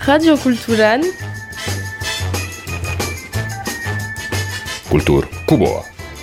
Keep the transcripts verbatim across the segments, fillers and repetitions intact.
Radio Kulturan Kultur Kuboa.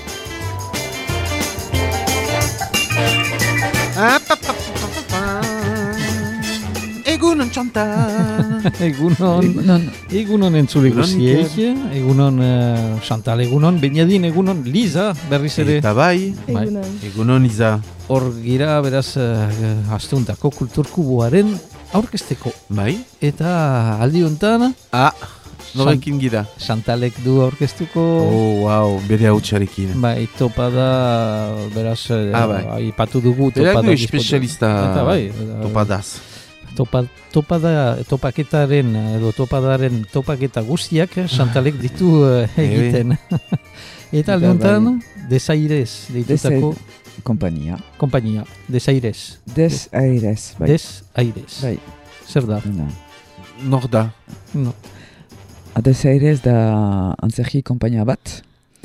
Egunon Chantal. Egunon, Egunon. egunon entzuliko Egunon, ziek, egunon uh, Chantal, egunon Beñadin, egunon Liza, berriz ere. Eta bai, Bai. egunon. egunon Iza. Hor gira, beraz, uh, asteuntako kulturkuboaren aurkezteko. Bai? Eta aldi honetan, Ah, norekin gira. Chantalek du aurkeztuko. Oh, wow, bere hautsarekin. Bai, topada, beraz, Ah, bai. aipatu dugu Berak topada. du espezialista Eta bai, topadaz. Topa, topada, topaketaren edo topadaren topaketa guztiak Chantalek ditu uh, egiten. Eta aldeuntan, Desaires deitutako Kompania. kompainia. Desaires. Des Aires. Bai. Desaires. Bai. Zer da? Dena. Nor da. No. A Des Aires da antzerki kompainia bat.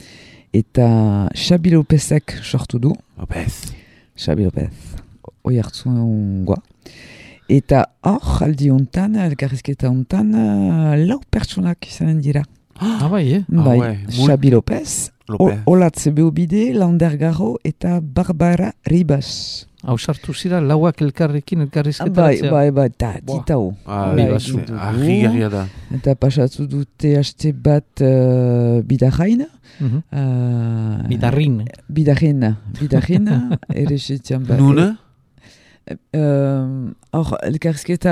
Eta Xabi Lopezek sortu du. Lopez. Xabi Lopez. Oi hartzungoa. Eta hor, aldi hontan, elkarrizketa hontan, uh, lau pertsonak izanen dira. Ah, bai, eh? Ah, Bai, ouais. Mul- Xabi Lopez, Lopez. O- Olatz Beobide, Lander Garro eta Barbara Ribas. Hau sartu zira, lauak elkarrekin Bai, elkarrizketaratzea. bai, bai, eta Boa. ditau. Ah, Bai, bai, dugu. argigarria da. Eta pasatu dute haste bat uh, bidarrain. Mhm. Uh, Bidarrin. Bidarrin, bidarrin, ere setxan bat. Nune? Um, Hor, elkarrizketa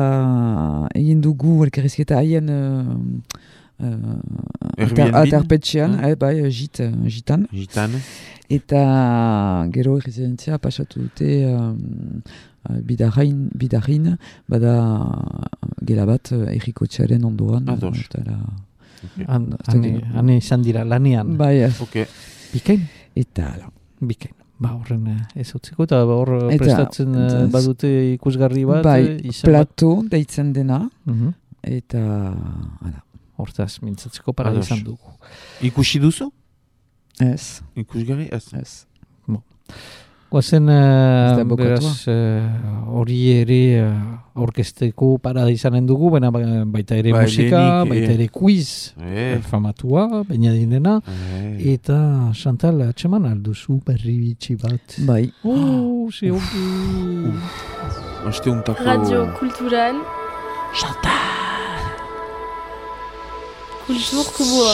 egin dugu, elkarrizketa haien uh, uh, Airbnb? atarpetxean, Ah. eh, bai, jit, uh, jitan. Gitan. Eta gero errezidentzia pasatu dute um, uh, bidarrain, bidarrin, bada gela bat uh, errikotxearen ondoan. Ados. uh, eta la- Han, hane, hane izan dira lanean. Bai, ez. Ok. Bikain? Eta ala. Bikain. Ba, horren eh, ez utziko, eta hor eh, Eta- prestatzen eh, eta- badute ikusgarri bat. Bai, eh, izan bat. plato deitzen dena, Mhm. eta ala. Hortaz, mintzatzeko para Ados. izan dugu. Ikusi duzu? Ez, Ikusgarri? Ez. ez. Guazen, da uh, bokatua. beraz, eh, hori ere uh, orkesteko parada izanen dugu, baina ba- baita ere Bai, musika, lehenik, baita eh. ere quiz, Eh. famatua, baina dena, Eh. eta Chantal, atxeman alduzu berri bitxi bat. Bai. Oh, ze ongi. Oste untako... Radio Kulturan Kultur Kuboa.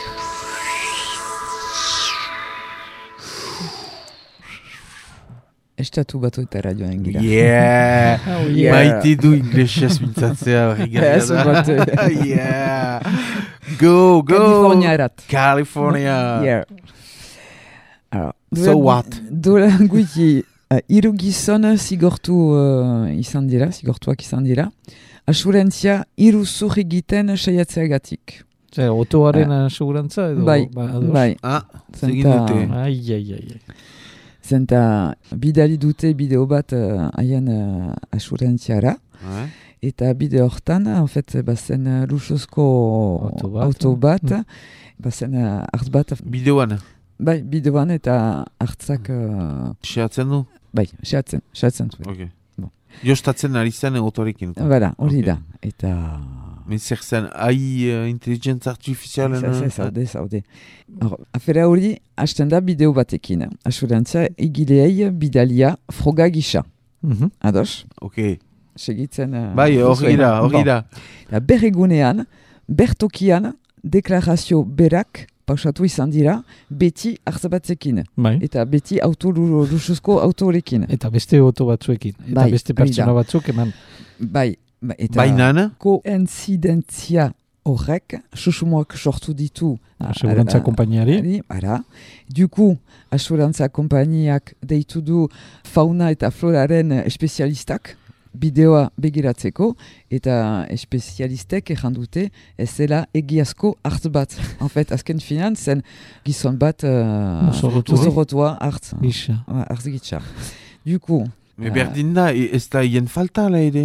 Estatu batuetara joan gira. Yeah! Oh, yeah. Maite du inglesez mintzatzea horregarria Ez, da. bat, eh. Yeah! Go, go! California erat. California! Yeah. Alors, So what? Dola guiki, uh, hiru gizon zigortu uh, izan dira, zigortuak izan dira. Asurentzia hiru zur egiten saiatzeagatik. Zer, otoaren uh, segurantza edo? Bai, ba, ados? bai. Ah, zegin Zenta- dute. Ai, ai, ai, ai. Zenta bidali dute bideo bat uh, haien uh, asurentziara. Ouais. Eta bideo hortan, en fait, bazen uh, luxuzko Auto bat. auto bat, Mm. bazen uh, hartz bat, Bideoan, bai, bideoan eta hartzak, uh, seatzen du? bai, seatzen, seatzen zuen. Ok. Bon. Jostatzen ari zen autorekin. Bada, hori Ok. da. Eta... Men zer zen, ai uh, intelligentza artifizialen... Ez, ez, zaude, zaude. Hor, afera hori, hasten da bideo batekin. Asurantzia egileei bidalia froga gisa. Mhm. Ados? Ok. Segitzen... uh, Bai, hori da, hori Bon. da. Eta berregunean, bertokian, deklarazio berak pausatu izan dira, beti hartzabatzekin. Bai. Eta beti auto lu- luxuzko autorekin. Eta beste oto batzuekin. Eta Bai, beste hori da. pertsona batzuk eman. Bai, ba- eta... Bainan, koinzidentzia horrek, susumoak sortu ditu... Segurantza konpainiari. Ari, ara. Duku, asurantza konpainiak deitu du fauna eta floraren espezialistak, bideoa begiratzeko, eta espezialistek errandute ez zela egiazko hartz bat. En fait, azken finan, zen gizon bat uh, Mozorrotua. mozorrotua hartz. Gisa. Hartz gitsa. Duku, me berdin da, e- ez da hien falta ala ere?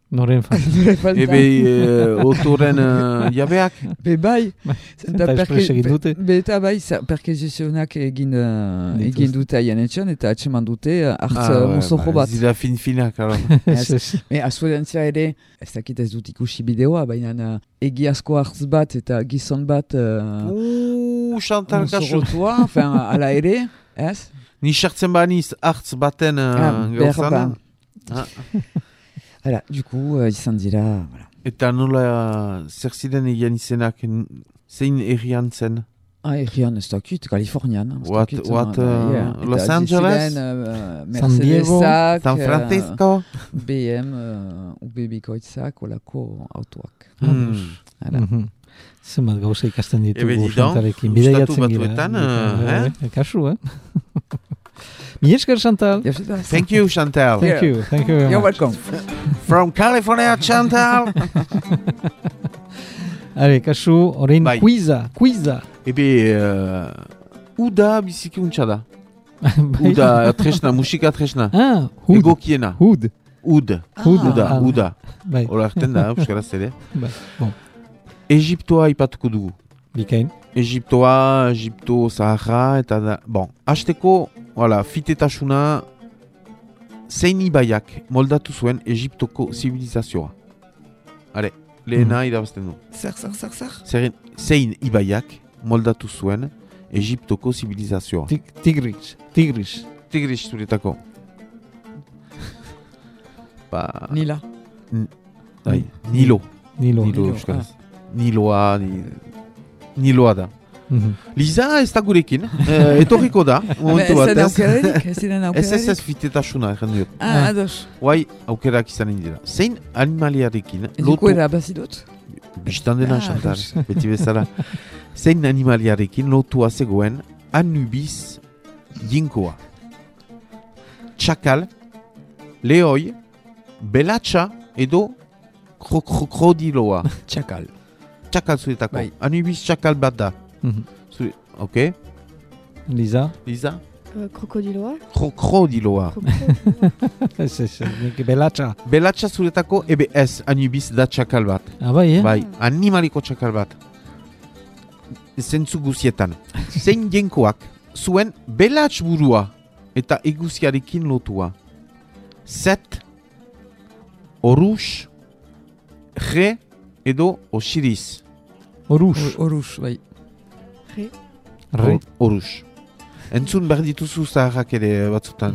Noren falta. Nire falta. Ebe uh, otoren uh, jabeak. Be bai. Eta espres egin dute. Be eta bai, perkezizionak egin, uh, egin dute haien etxan, eta atseman dute uh, hartz Ah, uh, mozojo bat. Zira fin-finak, alo. Me asurantzia ere, ez dakit ez dut ikusi bideoa, baina uh, egiazko hartz bat eta gizon bat uh, Uuu, Chantal kasu. mozorrotua, enfin, ala ere, ez? Ni sartzen baniz hartz baten uh, Ah, gauzan. berba. Ah. Hala, du coup, uh, izan dira, voilà. Eta nola uh, zer ziren egin izenak, n- zein errian zen? Ah, errian ez dakit, Kalifornian. ez What- dakit, what, uh, uh, yeah. Los Eta Angeles? ziren, uh, San Diego? Mercedesak, San Francisco? uh, B M, uh, U B bikoitzak, olako autoak. Hmm. Hala. Mhm. Zenbat gauza ikasten Ebe, ditugu didon, Chantarekin. Estatu Bidaiatzen gira. Batuetan, eh, Eh, Kasu, eh? Mi esker, Chantal. Thank you, Chantal. Thank you, thank you very You're much. welcome. From California, Chantal. Are, kasu, orain Bai. quiza, quiza. Ebe, uh, uda biziki untxa da. Bai. Uda tresna, musika tresna. Ah, hud. Egokiena. Hud. Ud. Hud. Uda, Ah. uda. Bai, Hora erten da, euskaraz ere. bai. Bon, Egiptoa ipatuko dugu. bikain. Egiptoa, Egipto, Sahara, eta da... Bon, hasteko, voilà, fitetasuna, zein ibaiak moldatu zuen Egiptoko zibilizazioa. Hale, lehena irabazten du. Zer, zer, zer, zer? Zein, zein ibaiak moldatu zuen Egiptoko zibilizazioa. Tig- Tigris, tigris. Tigris zuretako. Ba... Nila. Bai, Nilo. Nilo. Nilo, Nilo, euskaraz. Niloa, ni... Niloa da. Mhm. Liza ez da gurekin, eh, etorriko da, momentu Ez den batez. aukerarik? Ez den Ez ez aukerarik? ez fitetasuna, egin dut. Ah, ados. Guai, aukerak izanen dira. Zein animaliarekin, Duko erabazi dut? bistan dena, Ah, Chantal, ados. beti bezala. Zein animaliarekin lotua zegoen Anubis jinkoa. Txakal, lehoi, belatxa edo kro- kro- krokodiloa. Txakal. Txakal zuretako. Bai. Anubis txakal bat da. Mhm. Zure, ok, Liza? Liza? Euh, crocodiloa. Kro- Krokodiloa. Ez, ez, nik belatxa. Belatxa zuretako, ebe ez, Anubis da txakal bat. Ah, bai, eh? Bai, animaliko txakal bat. Zentzu guzietan. Zein jenkoak zuen belatx burua eta eguziarekin lotua. Zet, Horus, Re edo Osiris. Horus. Horus, bai. Ré. Re. Horus. Entzun behar dituzu zaharrak ere batzutan.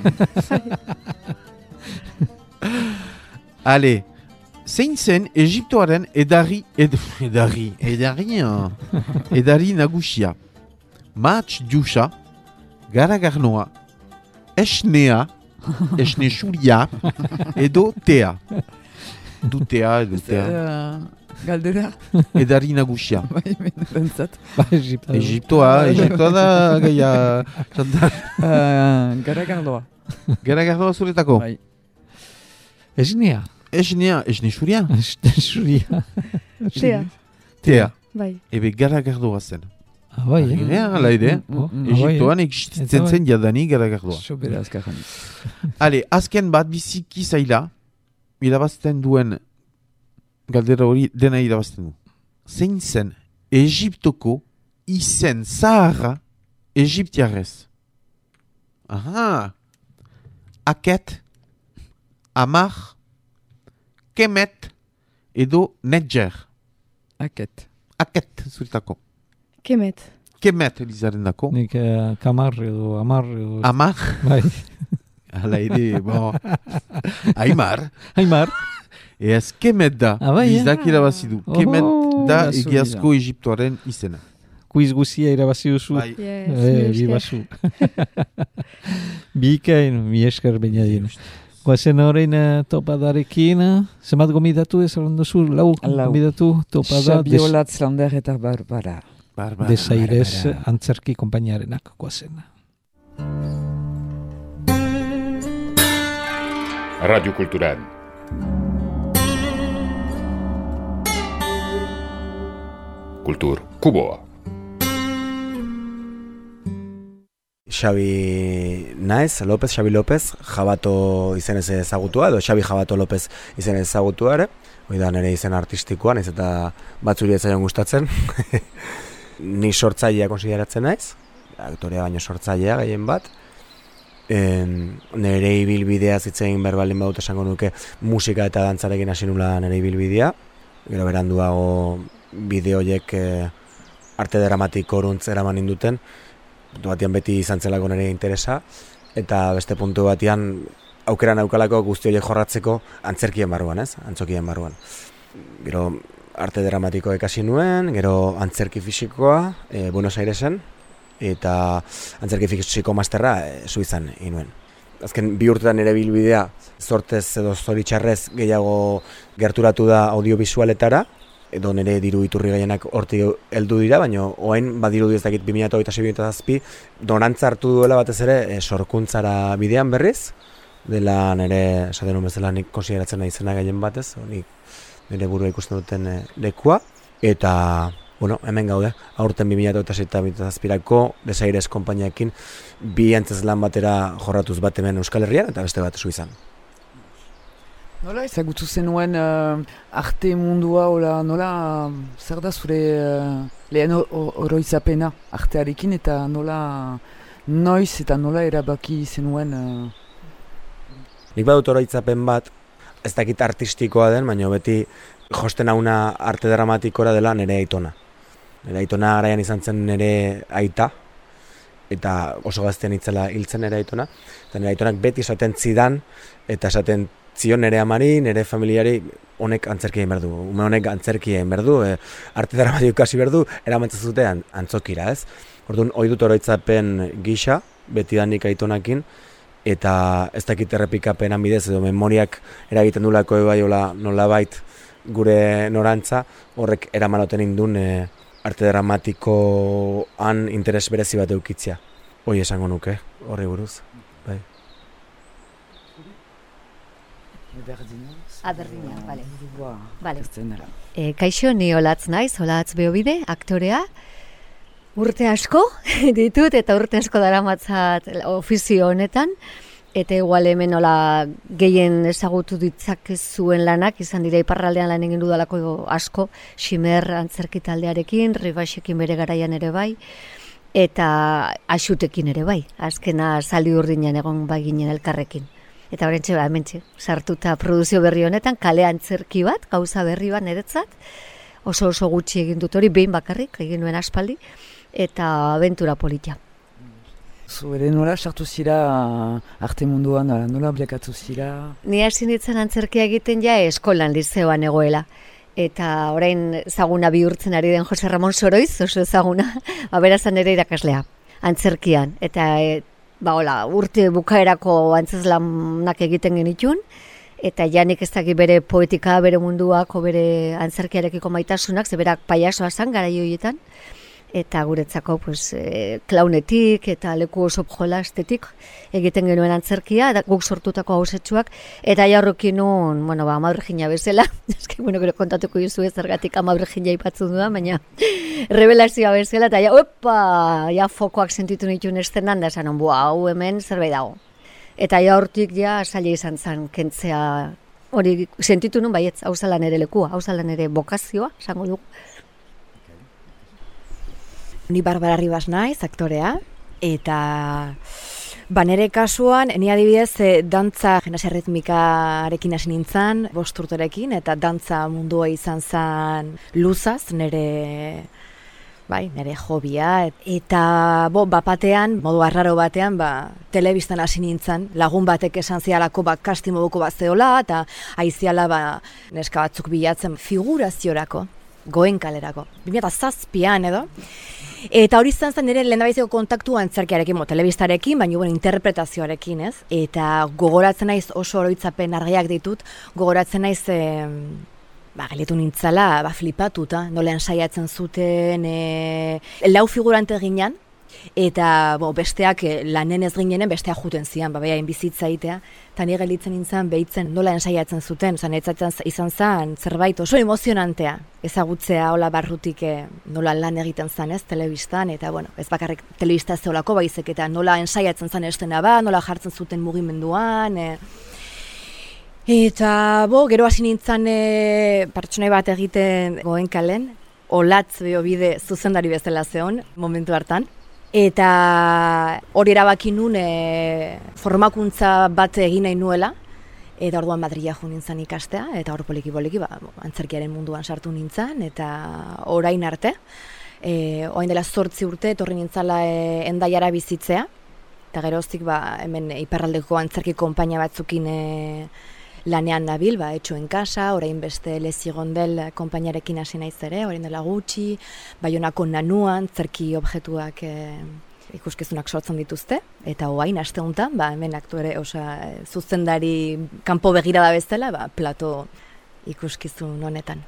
Ale, zein zen Egiptoaren edari, ed, edari, edari, ah, edari nagusia. Mahatz Diusa, Garagarnoa, Esnea, Esne Xuria, edo Tea. Du Tea edo Tea. Uh, galdera, Edari nagusia. bai, menurentzat. Ba, Egipto. Egiptoa, Egiptoa da gaia. Chantal. Uh, Garagardoa. Garagarnoa zuretako. Bai. Esnea. Esnea, Esne Xuria. Xuria. Tea. Tea. Bai. Ebe Garagardoa zen. Ah, bai, eh? Ea, ala ere. Oh, Mm, ah, bai, Egiptoan eh? existitzen Eta zen jadani Garagardoa. Sobera azkarren. Ale, azken bat biziki zaila, irabazten duen galdera hori dena irabazten du. Zein zen Egiptoko izen zaharra egiptiarrez? Aha! Aket, Amar, Kemet edo Nedger. Aket. Aket, zuretako. Kemet. Kemet, Elizaren dako. Nik uh, kamar edo amar edo... Amar, Bai. ala ere, bon. Aimar. Aimar. Ez, Kemet da. Ah, bai, eh? Lizak irabazi du. Kemet Oh, da da zu egiazko Egiptoaren izena. Quiz guzia irabazi duzu. Bai. Yes. Eh, mila bi esker. basu. Bikain, mi esker bainadien. Guazen horrein uh, topadarekin, uh, zenbat gomidatu ez alon duzu, lau, Lau. gomidatu topada des, Xabiolatz Lander eta Barbara. Barbara. desairez Barbara. antzerki konpainiarenak guazen. Radio Cultural. Kultur Kuboa. Xabi naiz, Lopez, Xabi Lopez, Jabato izenez ezagutua, edo Xabi Jabato Lopez izenez ezagutua ere. Hoi da nire izen artistikoa, naiz eta batzuri ez zaion gustatzen. Ni sortzailea konsideratzen naiz, aktorea baino sortzailea gehien bat. En, nire ibilbidea zitzen berbaldin badut esango nuke musika eta dantzarekin hasi nula nire ibilbidea. Gero beranduago bideoiek eh, arte dramatiko oruntz eraman induten. Puntu batian beti izan zelako nire interesa, eta beste puntu batian aukera naukalako guzti horiek jorratzeko antzerkien barruan, ez? Antzokien barruan. Gero arte dramatiko ikasi nuen, gero antzerki fisikoa e, Buenos Airesen, eta antzerki fisiko masterra e, Suizan egin nuen. Azken bi urtetan ere bilbidea zortez edo zoritxarrez gehiago gerturatu da audiovisualetara, edo nire diru iturri gehienak hortik heldu dira, baina oain badiru ez dakit bi mila hogeita sei bi mila zazpi donantza hartu duela batez ere e, sorkuntzara bidean berriz, dela nire, esaten nuen bezala nik konsideratzen nahi izena gehien batez, nik nire burua ikusten duten e, lekua, eta bueno, hemen gaude, aurten bi mila hogeita sei eta bi mila zazpirako Desaires konpainiakin bi antzeslan batera jorratuz bat hemen Euskal Herrian eta beste bat Suizan. Nola ezagutu zenuen uh, arte mundua, ola, nola, zer da zure uh, lehen oroizapena artearekin eta nola, noiz eta nola erabaki zenuen? Uh... Nik badut oroitzapen bat, ez dakit artistikoa den, baina beti josten hauna arte dramatikora dela nire aitona. Nire aitona garaian izan zen nire aita, eta oso gaztean itzela hiltzen nire aitona, eta nire aitonak beti esaten zidan, eta esaten zion nire amari, nire familiari honek antzerki egin berdu, ume honek antzerki egin berdu, e, arte dramatiko ikasi berdu, eramantzen zute antzokira, ez? Orduan, ohi dut oroitzapen gisa, beti danik aitonakin, eta ez dakit errepikapenan bidez, edo memoriak eragiten dulako ebai nolabait gure norantza, horrek eramanoten indun e, arte dramatikoan interes berezi bat eukitzia. Hoi esango nuke, horri buruz. Bai. Ah, berdina, bale. Vale. E, kaixo, ni Olatz naiz, Olatz Beobide, aktorea. Urte asko ditut eta urte asko daramatzat ofizio honetan. Eta igual hemen nola gehien ezagutu ditzakezuen lanak, izan dira iparraldean lan egin dudalako asko, Ximer antzerki taldearekin, Ribaxekin bere garaian ere bai, eta Axutekin ere bai, azkena Zaldi Urdinean egon bai ginen elkarrekin. Eta horrentxe, ba, hementxe, sartuta produzio berri honetan, kale antzerki bat, gauza berri bat niretzat, oso oso gutxi egin dut hori, behin bakarrik, egin nuen aspaldi, eta abentura politia. Zure nola sartu zira arte munduan, nola, nola bilakatu zira? Ni hasi nintzen antzerkia egiten ja eskolan lizeoan egoela. Eta orain ezaguna bihurtzen ari den Jose Ramon Soroiz, oso ezaguna, ba, berazan ere irakaslea, antzerkian. Eta e, ba, hola, urte bukaerako antzeslanak egiten genitun, eta janik ez dakit bere poetika, bere munduako, bere antzerkiarekiko maitasunak, ze berak paiasoa zan gara joietan, eta guretzako pues, e, klaunetik eta leku oso jolastetik egiten genuen antzerkia, da, guk sortutako hausetxuak, eta jarrokin nun, bueno, ba, Ama Virginia bezala, eski, bueno, gero kontatuko duzu ez zergatik Ama Virginia ipatzen dudan, baina revelazioa bezala, eta ja, opa, ja fokoak sentitu nituen estenan, da esan, bua, hau hemen zerbait dago. Eta ja hortik ja zaila izan zen kentzea, hori sentitu nun baietz, hau zalan ere lekua, hau zalan ere bokazioa, esango dugu. Ni Barbara Ribas naiz, aktorea, eta ba, nire kasuan, ni adibidez e, dantza gimnasia ritmikarekin hasi nintzen, bost urterekin, eta dantza mundua izan zen luzaz, nire, bai, nire hobia, eta bo, bapatean, modu arraro batean, ba, telebistan hasi nintzen, lagun batek esan zialako ba, kastin moduko bat zeola, eta aiziala ba, neska batzuk bilatzen figuraziorako, goen kalerako, bi mila zazpian edo. Eta hori izan zen nire lehendabiziko kontaktua antzerkiarekin, mo, telebistarekin, baina bueno, interpretazioarekin, ez? Eta gogoratzen naiz oso oroitzapen argiak ditut, gogoratzen naiz e, ba, gelitu nintzala, ba, flipatuta, nolean saiatzen zuten, e, lau figurante ginean, Eta bo, besteak eh, lanen ez ginenen besteak juten zian, ba, behain bizitza itea. Eta nire gelitzen nintzen behitzen nola ensaiatzen zuten, zan etzatzen izan zen zerbait oso emozionantea. Ezagutzea hola barrutik eh, nola lan egiten zen ez, telebistan, eta bueno, ez bakarrik telebista zeolako baizik, eta nola ensaiatzen zen estena ba, nola jartzen zuten mugimenduan, eh. Eta bo, gero hasi nintzen e, pertsonai bat egiten Goenkalen, Olatz Beobide zuzendari bezala zeon, momentu hartan. Eta hori erabaki nun e, formakuntza bat egin nahi nuela, eta orduan Madrila jo nintzen ikastea, eta hor poliki-poliki ba, antzerkiaren munduan sartu nintzen, eta orain arte. E, orain dela zortzi urte, etorri nintzala e, Hendaiara bizitzea, eta geroztik ba, hemen iparraldeko antzerki konpainia batzukin e, lanean nabil, ba, etxo en casa, orain beste Lezigondel konpainiarekin hasi naiz ere, orain dela gutxi, Baionako Nanuan, zerki objektuak e, ikuskizunak sortzen dituzte, eta hoain aste honetan, ba, hemen aktore, osea, zuzendari kanpo begirada bezala, ba, plato ikuskizun honetan.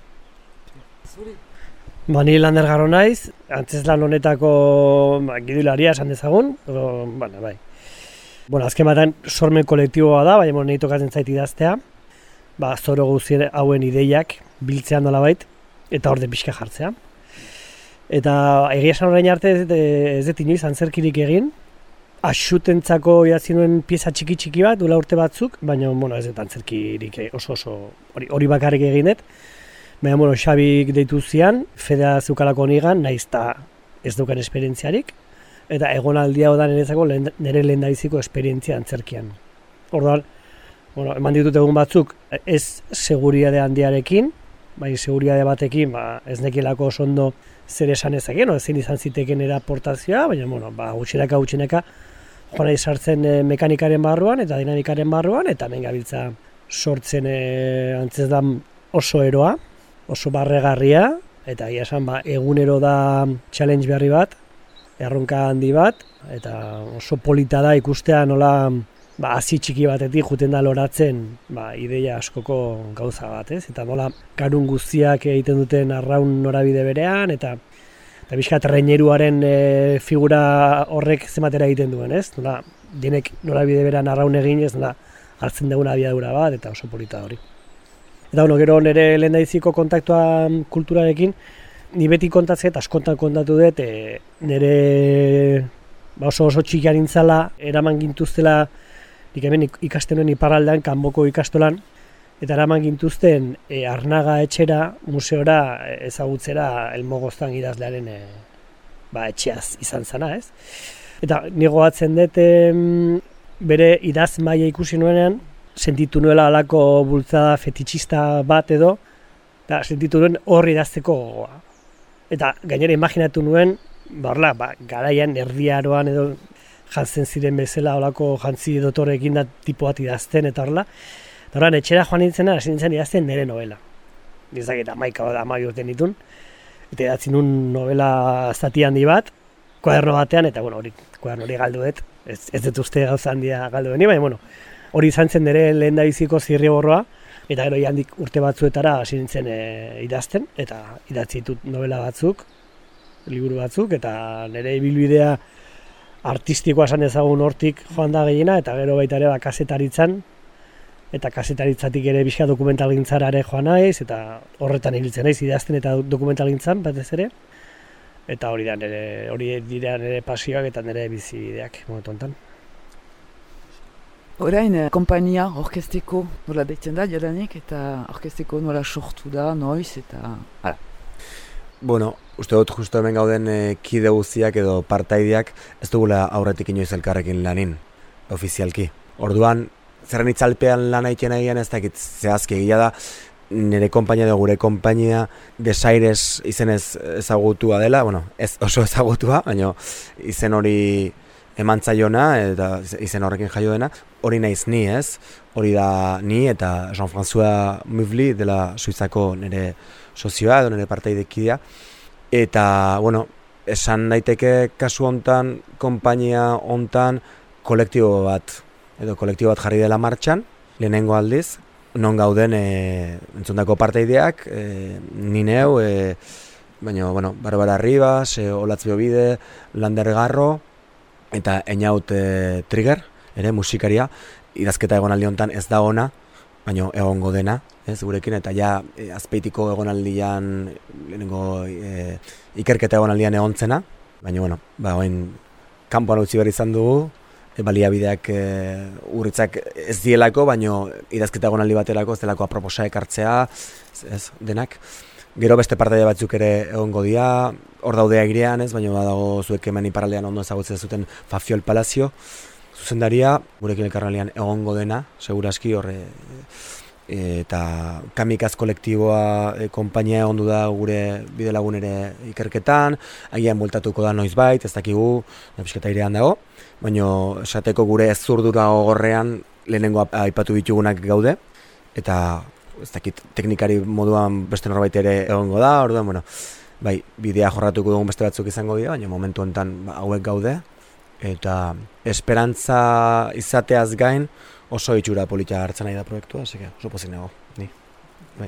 Ba, ni Lander Garro naiz, antzeslan honetako ba, gidoilaria esan dezagun, o, bueno, bai. Bueno, azken batean sormen kolektiboa da, baina nahi tokatzen zait idaztea, ba, zoro guzien hauen ideiak biltzean nolabait, eta orde pixka jartzea. Eta egia esan orain arte ez, ez dut inoiz antzerkirik egin, axutentzako idatzi nuen pieza txiki-txiki bat, duela urte batzuk, baina bueno, ez dut antzerkirik oso oso hori, hori bakarrik egin dut. Baina bueno, Xabik deitu zian, Fedea zeukalako nigan, nahiz eta ez duken esperientziarik, eta egonaldia da niretzako nire lehendabiziko esperientzia antzerkian. Orduan, bueno, eman ditut egun batzuk ez seguriade handiarekin, bai seguriade batekin, ba, ez nekielako oso ondo zer esan ezakien, no, ezin izan ziteken eraportazioa, baina bueno, ba, gutxinaka gutxinaka joan nahi sartzen e, mekanikaren barruan eta dinamikaren barruan, eta hemen gabiltza sortzen e, antzeslan oso eroa, oso barregarria, eta egia esan ba, egunero da challenge berri bat, erronka handi bat, eta oso polita da ikustea nola ba, hazi txiki batetik juten da loratzen ba, ideia askoko gauza bat, ez? Eta nola karun guztiak egiten duten arraun norabide berean, eta eta bizkat reineruaren e, figura horrek zematera egiten duen, ez? Nola denek norabide berean arraun egin, ez nola hartzen dugun abiadura bat, eta oso polita hori. Eta bueno, gero nire lehendabiziko kontaktua kulturarekin, ni beti kontatzet, askontan kontatu dut, e, nire ba oso oso txikia nintzala, eraman gintuztela, nik hemen ikasten nuen iparraldean, Kanboko ikastolan, eta eraman gintuzten e, Arnaga etxera, museora ezagutzera Elmogoztan idazlearen e, ba, etxeaz izan zana, ez? Eta nigo batzen dut e, bere idaz maila ikusi nuenean, sentitu nuela alako bultzada fetitxista bat edo, eta sentitu nuen horri idazteko gogoa. Eta gainera imaginatu nuen, ba, orla, ba, garaian erdiaroan edo jantzen ziren bezala olako jantzi dotorekin da tipo bat idazten eta horla. Eta horren etxera joan nintzena, hasi nintzen idazten nire novela. Nizak eta maika da amai urte nitun. Eta idatzi nun novela zati handi bat, kuaderno batean, eta bueno, hori kuaderno hori galdu dut. Ez, ez dut uste gauza handia galdu deni, baina bueno, hori izan zen nire lehendabiziko zirriborroa, eta gero handik urte batzuetara hasi nintzen e, idazten, eta idatzi ditut novela batzuk, liburu batzuk, eta nire ibilbidea artistikoa esan ezagun hortik joan da gehiena, eta gero baita ere ba, kasetaritzan, eta kasetaritzatik ere bizka dokumentalgintzara ere joan naiz, eta horretan ibiltzen naiz idazten eta dokumentalgintzan batez ere, eta hori da nire, hori dira nire pasioak eta nire bizibideak momentu honetan. Orain, eh, konpainia orkesteko nola deitzen da, jadanik, eta orkesteko nola sortu da, noiz, eta... Hala. Bueno, uste dut justo hemen gauden e, kide guztiak edo partaideak ez dugula aurretik inoiz elkarrekin lanin, ofizialki. Orduan, zerren itzalpean lan egiten egian ez dakit zehazki egia da, nire konpainia edo gure konpainia Desaires izenez ezagutua dela, bueno, ez oso ezagutua, baina izen hori eman zaiona eta izen horrekin jaio dena, hori naiz ni ez, hori da ni eta Jean-François Muvli dela Suizako nire sozioa edo nire partaidekidea, eta, bueno, esan daiteke kasu hontan, konpainia hontan, kolektibo bat, edo kolektibo bat jarri dela martxan, lehenengo aldiz, non gauden e, entzundako partaideak, e, ni neu, e, baina, bueno, Barbara Ribas, e, Olatz Beobide, Lander Garro, eta Einaut e, Trigger, ere, musikaria, idazketa egonaldi honetan ez da ona, baina egongo dena, ez, gurekin, eta ja e, azpeitiko egonaldian, lehenengo e, ikerketa egonaldian egontzena, baina, bueno, ba, oin, kanpoan utzi behar izan dugu, e, baliabideak e, urritzak ez dielako, baina idazketa egonaldi baterako ez delako aproposa ekartzea, ez, ez denak. Gero beste partaide batzuk ere egongo dira, hor daudea girean ez, baina badago zuek hemen iparraldean ondo ezagutzen zuten Fafiol Palazio, zuzendaria, gurekin elkarralean egongo dena, seguraski horre, e, eta Kamikaz kolektiboa e, konpainia egondu da gure bidelagun ere ikerketan, agian bueltatuko da noizbait, ez dakigu, pixketa irean dago, baina esateko gure ez zurdura gogorrean lehenengo aipatu ditugunak gaude, eta ez dakit teknikari moduan beste norbait ere egongo da, orduan, bueno, bai, bidea jorratuko dugun beste batzuk izango dira, baina momentu honetan ba, hauek gaude, eta esperantza izateaz gain oso itxura polita hartzen nahi da proiektua, así oso pozik nago, ni. Bai.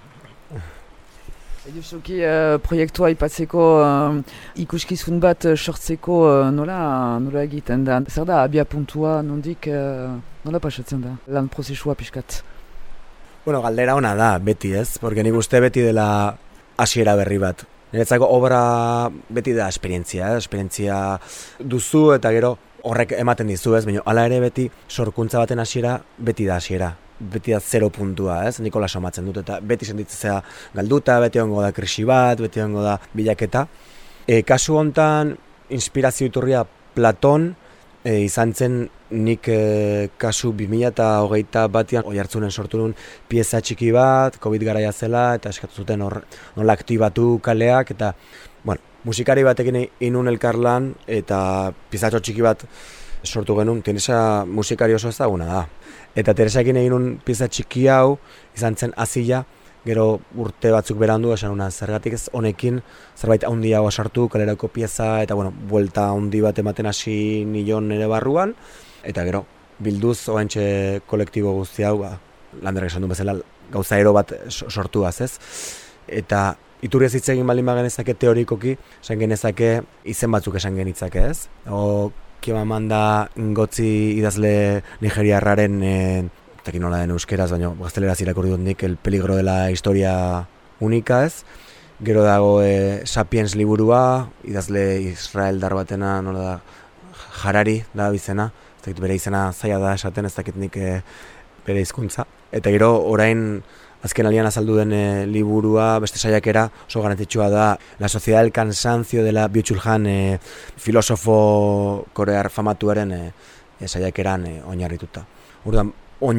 Justuki uh, proiektua aipatzeko uh, ikuskizun bat uh, sortzeko uh, nola, nola egiten da. Zer da, abia puntua nondik uh, nola pasatzen da, lan prozesua pixkat? Bueno, galdera ona da, beti ez, porque nik uste beti dela hasiera berri bat. Niretzako obra beti da esperientzia, eh? esperientzia duzu eta gero horrek ematen dizu ez, baina hala ere beti sorkuntza baten hasiera beti da hasiera. Beti da zero puntua, ez? Nikola somatzen dut eta beti sentitzea galduta, beti hongo da krisi bat, beti hongo da bilaketa. E, kasu hontan inspirazio iturria Platon e, izan zen nik e, kasu bi mila hogeita batean Oiartzunen sortu nuen pieza txiki bat, Covid garaia zela eta eskatu zuten hor nola aktibatu kaleak eta bueno, musikari batekin inun elkarlan eta piezatxo txiki bat sortu genuen, Teresa musikari oso ezaguna da. Eta Teresakin egin un pieza txiki hau izan zen azila, gero urte batzuk berandu esan una zergatik ez honekin zerbait handiago sartu kalerako pieza eta bueno, buelta handi bat ematen hasi nilon ere barruan eta gero bilduz oentxe kolektibo guzti hau, ba, Landerrek esan du bezala gauza ero bat sortuaz, ez? Eta iturriaz hitz egin baldin bagenezake teorikoki, esan genezake izen batzuk esan genitzake, ez? O Kimamanda Ngotzi idazle nigeriarraren e, tekin nola den euskeraz, baina gazteleraz irakurri dut nik El peligro de la historia única, ez? Gero dago e, Sapiens liburua, idazle israeldar batena, nola da, Harari da bizena, ez dakit bere izena zaila da esaten, ez dakit nik e, bere hizkuntza. Eta gero orain azken alian azaldu den e, liburua, beste saiakera oso garrantzitsua da La sociedad del cansancio dela Byung-Chul Han e, filosofo korear famatuaren e, e, saiakeran e, oinarrituta. Orduan,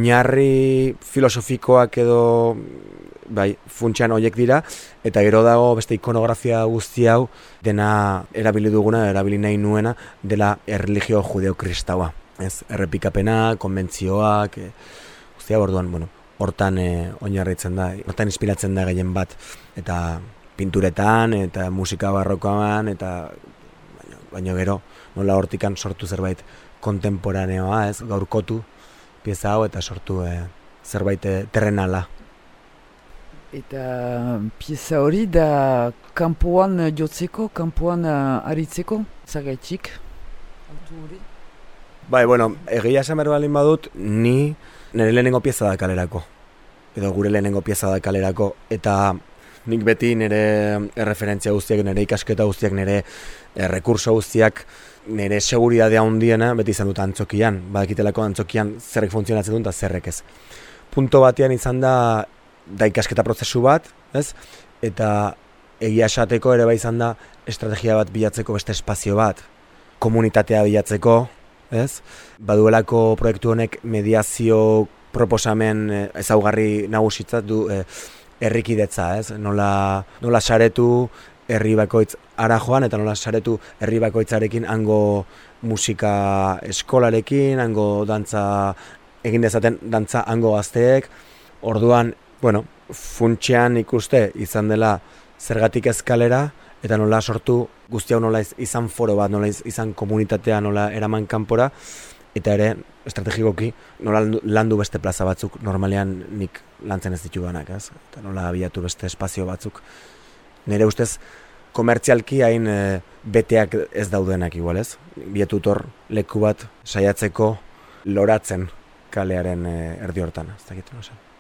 oinarri filosofikoak edo bai, funtsean horiek dira, eta gero dago beste ikonografia guzti hau dena erabili duguna, erabili nahi nuena, dela erlijio judeo-kristaua. Ez, errepikapena, konbentzioak, e, guzti hau orduan, bueno, hortan e, oinarritzen da, hortan inspiratzen da gehien bat, eta pinturetan, eta musika barrokoan, eta baino, baino gero, nola hortikan sortu zerbait kontemporaneoa, ez, gaurkotu pieza hau, eta sortu e, zerbait e, terrenala. Eta pieza hori da kanpoan jotzeko, kanpoan uh, aritzeko, zagaitik? Bai, bueno, egia esan behar balin badut, ni nire lehenengo pieza da kalerako. Edo gure lehenengo pieza da kalerako. Eta nik beti nire erreferentzia guztiak, nire ikasketa guztiak, nire errekurso guztiak, nire seguridadea handiena beti izan dut antzokian. Badakitelako antzokian zerrek funtzionatzen dut eta zerrek ez. Punto batean izan da, da ikasketa prozesu bat, ez? Eta egia esateko ere bai izan da estrategia bat bilatzeko beste espazio bat. Komunitatea bilatzeko, ez? Baduelako proiektu honek mediazio proposamen ezaugarri nagusitzat du e, herrikidetza, ez? Nola, nola saretu herri bakoitz ara joan eta nola saretu herri bakoitzarekin hango musika eskolarekin, hango dantza egin dezaten dantza hango gazteek. Orduan, bueno, funtsean ikuste izan dela zergatik eskalera eta nola sortu guzti hau nola izan foro bat, nola izan komunitatea, nola eraman kanpora, eta ere estrategikoki nola landu beste plaza batzuk normalean nik lantzen ez ditudanak, ez? Eta nola abiatu beste espazio batzuk nire ustez komertzialki hain e, beteak ez daudenak igual, ez? Bietutor leku bat saiatzeko loratzen kalearen e, erdi hortan, ez dakit, no esan.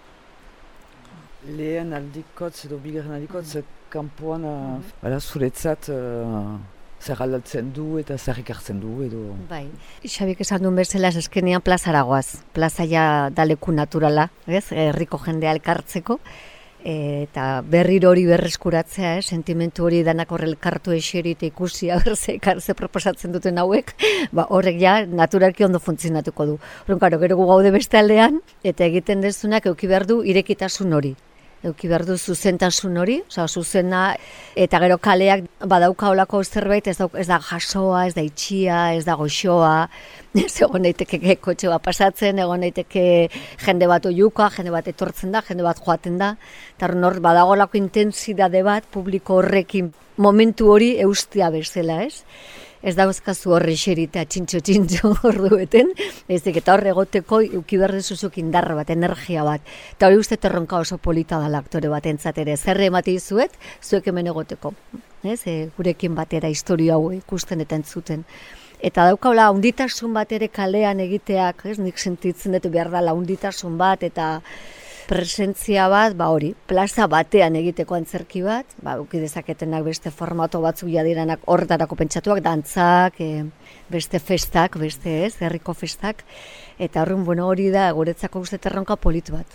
Lehen aldikotz edo bigarren aldikotz kanpoan uh, zuretzat uh, zer aldatzen du eta zer ikartzen du edo... Bai, Xabik esan duen bezala eskenean plazara goaz. Plaza ja da leku naturala, ez? Herriko jendea elkartzeko. Eta berriro hori berreskuratzea, eh? Sentimentu hori danak horre elkartu eseri eta ikusi aberze ekartze proposatzen duten hauek, ba, horrek ja naturalki ondo funtzionatuko du. Horren, karo, gero gu gaude beste aldean, eta egiten dezunak euki behar du irekitasun hori. Euki behar du zuzentasun hori, oza, zuzena, eta gero kaleak badauka olako zerbait, ez da, ez da jasoa, ez da itxia, ez da goxoa, ez egon daiteke kotxe bat pasatzen, egon daiteke jende bat oiuka, jende bat etortzen da, jende bat joaten da, eta hor badago olako intensidade bat publiko horrekin momentu hori eustia bezala, ez? Ez dauzkazu horre xerita txintxo-txintxo ordueten, ezik eta horre egoteko euki behar dezuzuk indarra bat, energia bat. Eta hori uste terronka oso polita dela aktore bat entzat ere, zerre emate izuet, zuek hemen egoteko. Ez, e, gurekin batera historia hau ikusten eta entzuten. Eta daukaula hunditasun bat ere kalean egiteak, ez, nik sentitzen dut behar dela hunditasun bat eta presentzia bat, ba hori, plaza batean egiteko antzerki bat, ba, uki dezaketenak beste formato batzuk jadiranak horretarako pentsatuak, dantzak, e, beste festak, beste ez, herriko festak, eta horren, bueno, hori da, guretzako uste terronka polit bat.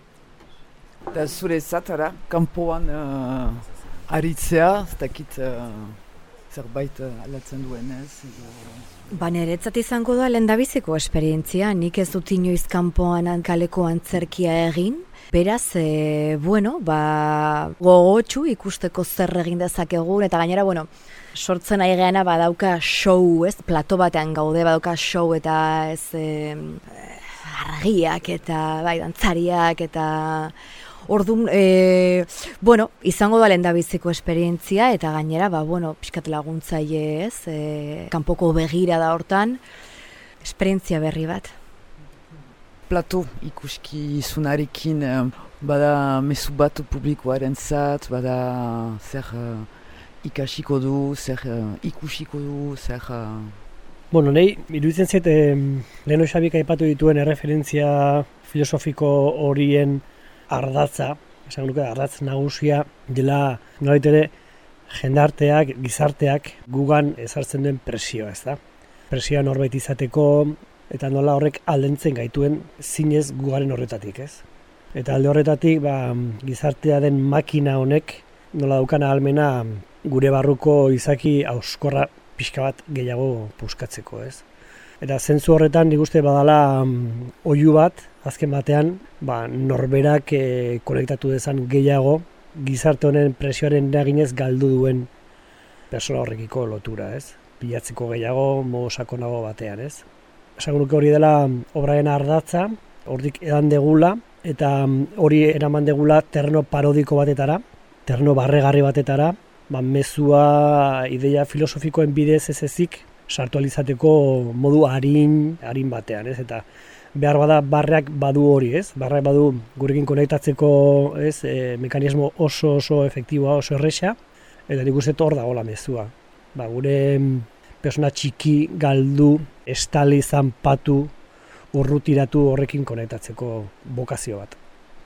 Eta zure zatara, kanpoan uh, aritzea, ez dakit uh, zerbait uh, alatzen duen ez, edo... Ba, niretzat izango da lehendabiziko esperientzia, nik ez dut inoiz kanpoan kaleko antzerkia egin. Beraz, e, bueno, ba, gogotsu ikusteko zer egin dezakegun, eta gainera, bueno, sortzen ari geana badauka show, ez, plato batean gaude badauka show eta ez e, argiak eta bai, dantzariak eta... Orduan, e, bueno, izango da lehendabiziko esperientzia eta gainera, ba, bueno, pixkat laguntzaile ez, e, kanpoko begira da hortan, esperientzia berri bat. Plato ikuski izunarekin, bada mezu bat publikoaren zat, bada zer uh, ikasiko du, zer uh, ikusiko du, zer... Uh... Bueno, nahi, iruditzen zait, eh, Leheno Xabik aipatu dituen erreferentzia filosofiko horien ardatza, esan nuke ardatz nagusia dela nolait ere jendarteak, gizarteak gugan ezartzen duen presioa, ez da? Presioa norbait izateko eta nola horrek aldentzen gaituen zinez gugaren horretatik, ez? Eta alde horretatik ba, gizartea den makina honek nola daukan ahalmena gure barruko izaki auskorra pixka bat gehiago puskatzeko, ez? Eta zentzu horretan nik uste badala um, oihu bat, azken batean, ba, norberak e, konektatu dezan gehiago gizarte honen presioaren eraginez galdu duen persona horrekiko lotura, ez? Bilatzeko gehiago, modu sakonago batean, ez? Esan nuke hori dela obraren ardatza, hortik edan degula, eta hori eraman degula terreno parodiko batetara, terreno barregarri batetara, ba, mezua ideia filosofikoen bidez ez ezik, sartu alizateko modu harin, harin batean, ez? Eta behar bada barreak badu hori, ez? Barreak badu gurekin konektatzeko, ez? E, mekanismo oso oso efektiboa, oso erresa, eta nik uste hor dago la mezua. Ba, gure persona txiki, galdu, estali, zanpatu, urrutiratu horrekin konektatzeko bokazio bat.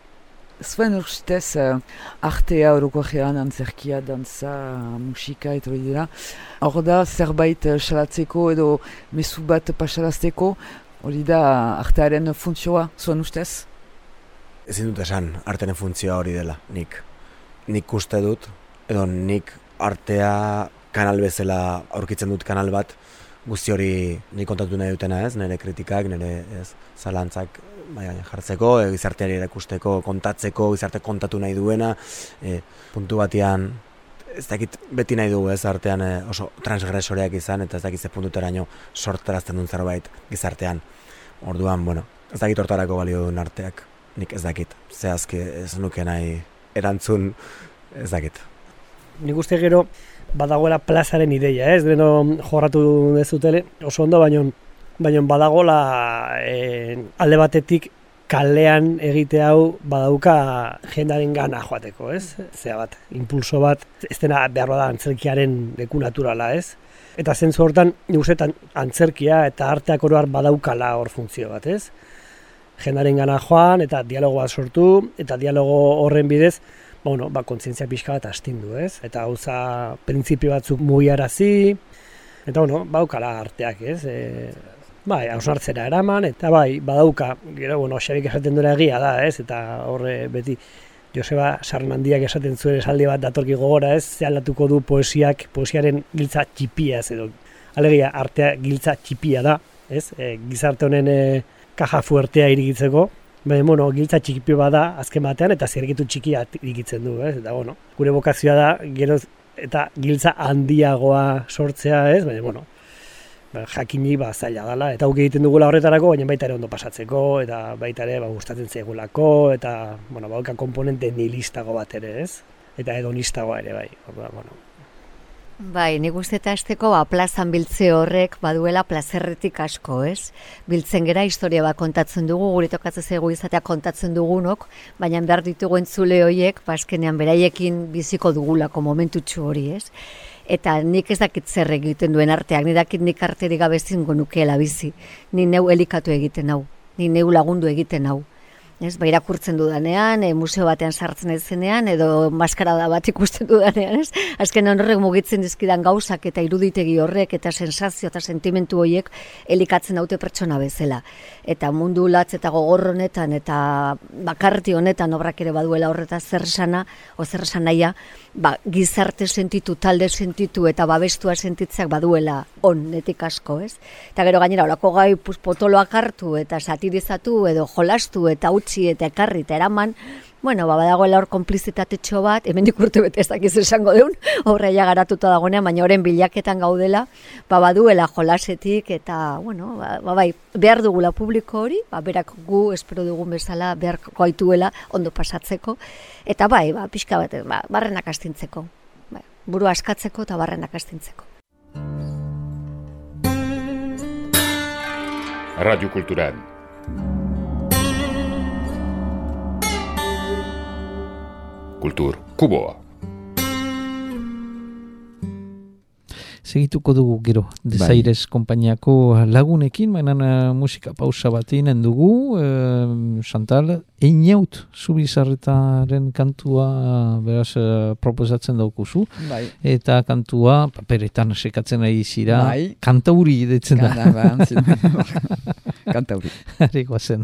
Zuen ustez, uh, artea orokorrean, antzerkia, dantza, musika eta hori dira. Hor da, zerbait salatzeko edo mezu bat pasarazteko, hori da artearen funtzioa, zuen ustez? Ezin dut esan, artearen funtzioa hori dela, nik. Nik uste dut, edo nik artea kanal bezala aurkitzen dut kanal bat, guzti hori nik kontatu nahi dutena ez, nire kritikak, nire ez, zalantzak bai, jartzeko, e, gizarteari erakusteko, kontatzeko, gizarte kontatu nahi duena, e, puntu batean, ez dakit beti nahi dugu ez artean e, oso transgresoreak izan, eta ez dakit ze puntuteraino sortarazten duen zerbait gizartean. Orduan, bueno, ez dakit hortarako balio duen arteak, nik ez dakit, zehazki ez nuke nahi erantzun, ez dakit. Nik uste gero badagoela plazaren ideia, ez? Deno jorratu dezutele, oso ondo, baino, baino badagoela e, alde batetik kalean egite hau badauka jendaren gana joateko, ez? Zea bat, impulso bat, ez dena behar da antzerkiaren leku naturala, ez? Eta zentzu hortan, nik antzerkia eta arteak oro har badaukala hor funtzio bat, ez? Jendaren gana joan eta dialogo bat sortu, eta dialogo horren bidez, bueno, ba, kontzientzia pixka bat astindu, ez? Eta gauza printzipio batzuk mugiarazi, eta bueno, baukala arteak, ez? E, bai, hausnartzera eraman, eta bai, badauka, gero, bueno, Xabik esaten duela egia da, ez? Eta horre beti, Joseba Sarnandiak esaten zuen esaldi bat datorki gogora, ez? Ze aldatuko du poesiak, poesiaren giltza txipia, ez edo. Alegia, artea giltza txipia da, ez? E, gizarte honen e, kaja fuertea irigitzeko, baina, bueno, giltza txipi bada azken batean eta zergitu txikia irigitzen du, ez? Eta, bueno, gure bokazioa da, gero eta giltza handiagoa sortzea, ez? Baina, bueno, ba, jakini ba, zaila dela, eta guk egiten dugula horretarako, baina baita ere ondo pasatzeko, eta baita ere ba, gustatzen zaigulako, eta, bueno, bauka komponente nihilistago bat ere, ez? Eta hedonistagoa ere, bai, orda, bueno. Bai, nik uste eta azteko ba, plazan biltze horrek baduela plazerretik asko, ez? Biltzen gera historia bat kontatzen dugu, gure tokatzen zaigu izatea kontatzen dugunok, baina behar ditugu entzule horiek, bazkenean beraiekin biziko dugulako momentutxu hori, ez? Eta nik ez dakit zer egiten duen arteak, nik dakit nik arterik gabe ezingo nukeela bizi, ni neu elikatu egiten hau, ni neu lagundu egiten hau. Ez, ba, irakurtzen dudanean, e, museo batean sartzen ezenean, edo maskarada bat ikusten dudanean, ez? Azken horrek mugitzen dizkidan gauzak eta iruditegi horrek eta sensazio eta sentimentu horiek elikatzen daute pertsona bezala. Eta mundu latz eta gogor honetan eta bakarti honetan obrak ere baduela horretaz zer esana, o zer esan nahia, ba, gizarte sentitu, talde sentitu eta babestua sentitzeak baduela onetik asko, ez? Eta gero gainera, olako gai potoloak hartu eta satirizatu edo jolastu eta utzi eta ekarri eta eraman, bueno, ba, badagoela hor konplizitatetxo bat, hemendik urte bete ez dakiz esango deun, horreia garatuta dagoenean, baina horren bilaketan gaudela, ba, baduela jolasetik eta, bueno, ba, ba, bai, behar dugula publiko hori, ba, berak gu espero dugun bezala behar gaituela ondo pasatzeko, eta bai, ba, pixka bat, ba, barrenak astintzeko, bai, buru askatzeko eta barrenak astintzeko. Radio Kulturan. Kultur Kuboa. Segituko dugu gero, Desaires konpainiako lagunekin, baina musika pausa bat eginen dugu, e, Chantal, Einaut Zubizarretaren kantua beraz proposatzen daukuzu, bai. Eta kantua paperetan sekatzen ari zira, bai. Kantauri detzen da. Kantauri. Harikoa zen.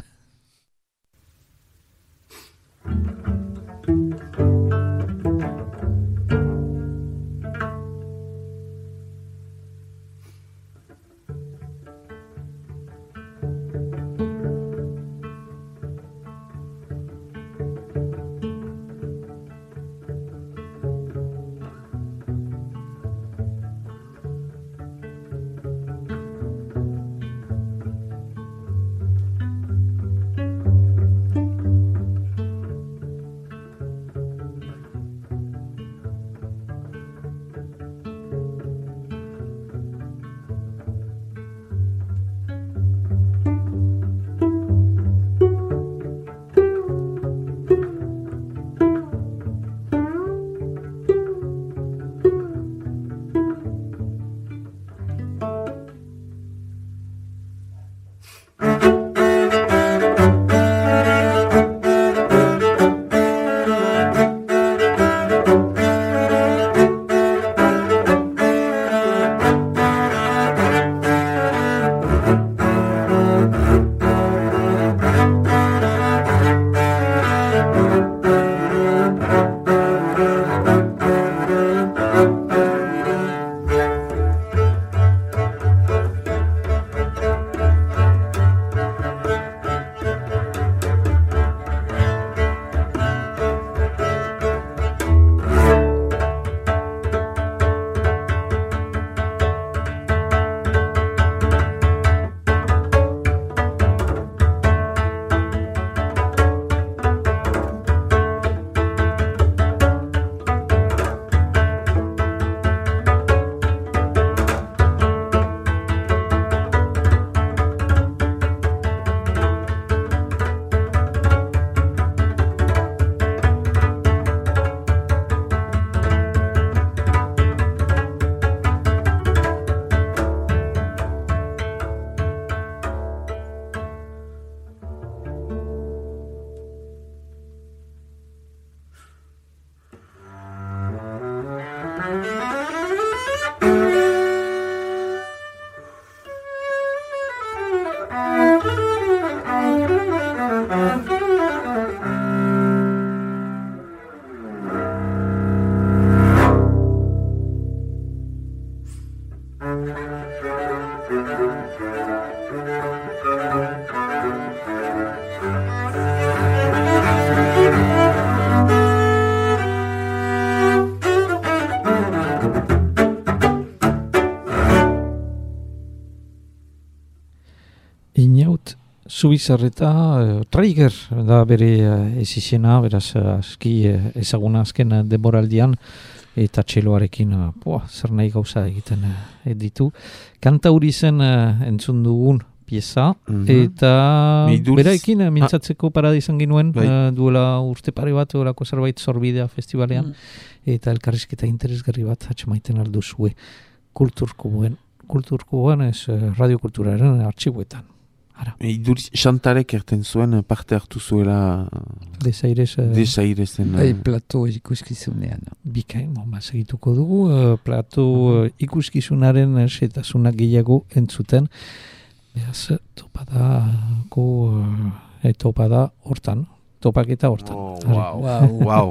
Inaut Zubizarreta, uh, Traiger da bere uh, ez izena, beraz uh, aski uh, ezaguna azken uh, denboraldian, eta txeloarekin uh, poa, zer nahi gauza egiten uh, ditu. Kanta hori zen uh, entzun dugun pieza, mm-hmm. eta Midurz... beraekin uh, mintzatzeko parada izan ginuen, bai. uh, duela urte pare bat, olako zerbait Zorbidea festivalean, mm. eta elkarrizketa interesgarri bat atxemaiten aldu zue kulturkuboen, kulturkuboen ez uh, radiokulturaren artxibuetan. Iduriz Xantarek erten zuen parte hartu zuela Desairez uh, Desairezen Bai, plato ikuskizunean. Bikain, bon, ba, segituko dugu uh, plato uh, ikuskizunaren setasunak gehiago entzuten. Beraz, topadako uh, topada hortan, topaketa hortan. Oh, wow, wow, wow.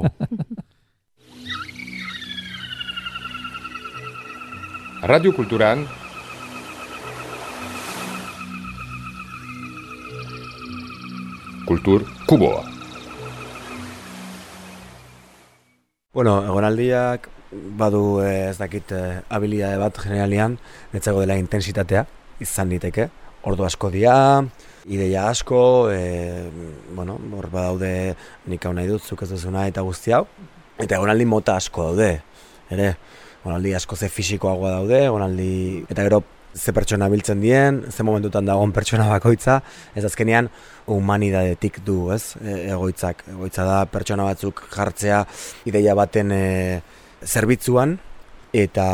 Radio Kulturan Kultur Kuboa. Bueno, egonaldiak badu eh, ez dakit eh, habilidade bat generalian, netzako dela intensitatea izan diteke. Ordu asko dira, ideia asko, eh, bueno, hor badaude nik hau nahi dut, zuk ez duzuna eta guzti hau. Eta egonaldi mota asko daude, ere. Egonaldi asko ze fisikoagoa daude, egonaldi eta gero ze pertsona biltzen dien, ze momentutan dagoen pertsona bakoitza, ez azkenean humanidadetik du, ez, e, egoitzak. Egoitza da pertsona batzuk jartzea ideia baten e, zerbitzuan, eta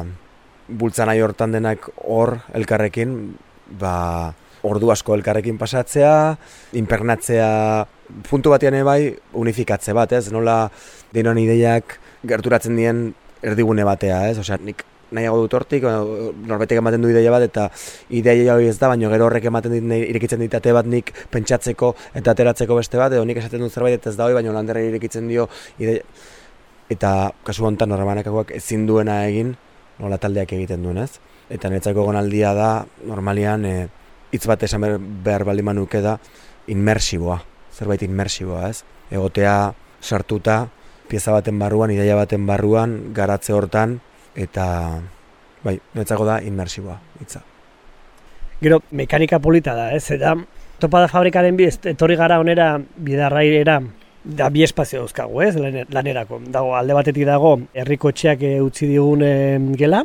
bultza nahi hortan denak hor elkarrekin, ba, ordu asko elkarrekin pasatzea, impregnatzea, puntu batean bai unifikatze bat, ez, nola denon ideiak gerturatzen dien erdigune batea, ez, osea, nik nahiago dut hortik, norbetek ematen du ideia bat, eta ideia hori ez da, baina gero horrek ematen dit, irekitzen ditate bat nik pentsatzeko eta ateratzeko beste bat, edo nik esaten dut zerbait eta ez da hori, baina landerra irekitzen dio ideia. Eta kasu honetan norbanakakoak ezin duena egin, nola taldeak egiten duen, ez? Eta niretzako egonaldia da, normalian, e, hitz bat esan behar baldin manuke da, inmersiboa, zerbait inmersiboa, ez? Egotea sartuta, pieza baten barruan, ideia baten barruan, garatze hortan, eta bai, netzako da inmersiboa hitza. Gero mekanika polita da, ez? Eta topada fabrikaren bi etorri gara onera bidarrairera, da bi espazio dauzkagu, ez? Lanerako. Dago alde batetik dago herriko etxeak utzi digun e, gela,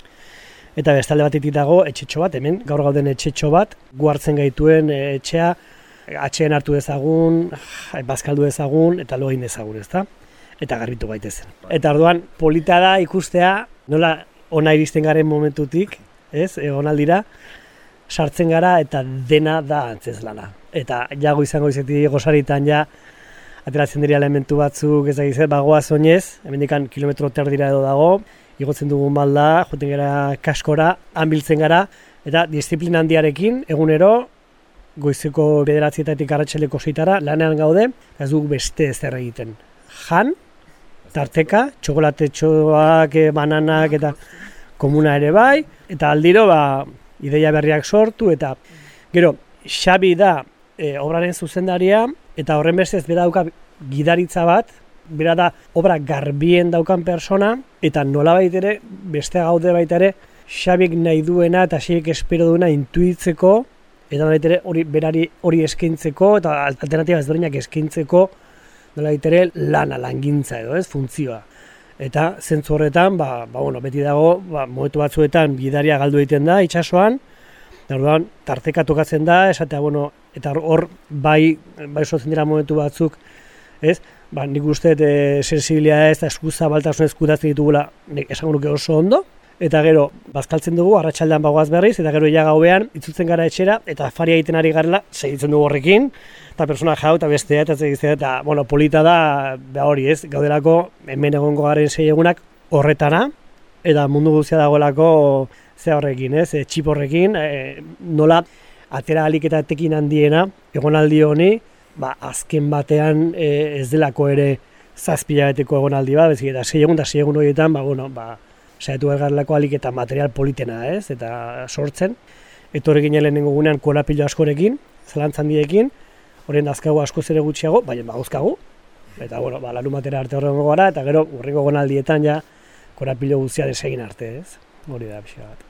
eta beste alde batetik dago etxetxo bat, hemen gaur gauden etxetxo bat, gu hartzen gaituen e, etxea atxeen hartu dezagun, bazkaldu dezagun eta lo egin dezagun, ezta? Eta garbitu baitezen. Eta orduan polita da ikustea nola ona iristen garen momentutik, ez, egonaldira, sartzen gara eta dena da antzezlana. Eta jago izango izetik gozaritan ja, ateratzen dira elementu batzuk, ez da gizet, bagoaz oinez, hemendikan kilometro terdira edo dago, igotzen dugun balda, joten gara kaskora, hanbiltzen gara, eta disiplina handiarekin, egunero, goizeko bederatzietatik arratsaleko seitara, lanean gaude, ez dugu beste ezer egiten. Jan, tarteka, txokolatetxoak, bananak eta komuna ere bai, eta aldiro ba, ideia berriak sortu, eta gero, Xabi da e, obraren zuzendaria, eta horren bestez bera dauka gidaritza bat, bera da obra garbien daukan persona, eta nolabait ere, beste gaude baita ere, Xabik nahi duena eta Xabik espero duena intuitzeko, eta nolabait ere hori berari hori eskaintzeko, eta alternatiba ezberdinak eskaintzeko, nola ere lana, langintza edo, ez, funtzioa. Eta zentzu horretan, ba, ba, bueno, beti dago, ba, momentu batzuetan bidaria galdu egiten da itsasoan, orduan tarteka tokatzen da, esatea, bueno, eta hor bai, bai sortzen dira momentu batzuk, ez, ba, nik uste e, sensibilia ez, eta eskuza baltasun eskutatzen ditugula, nik esango nuke oso ondo, eta gero, bazkaltzen dugu, arratsaldean bagoaz berriz, eta gero ja gauean, itzultzen gara etxera, eta afaria egiten ari garela, segitzen dugu horrekin, eta persona jau, eta bestea, eta zegiztea, eta, bueno, polita da, da hori ez, gaudelako, hemen egongo garen sei egunak horretara, eta mundu guztia dagoelako, ze horrekin, ez, e, txip horrekin, e, nola, atera alik eta tekin handiena, egonaldi honi, ba, azken batean e, ez delako ere zazpilabeteko egonaldi bat, bezik, eta sei egun, eta sei egun horietan, ba, bueno, ba, saiatu ergarlako alik eta material politena, ez, eta sortzen, etorri ginen lehenengo gunean korapilo askorekin, zelantzan diekin, horren dazkagu asko zere gutxiago, baina bagauzkagu. Eta, bueno, ba, larun batera arte horrengo gara, eta gero urrengo gonaldietan ja korapilo guztia desegin arte, ez? Hori da, pixka bat.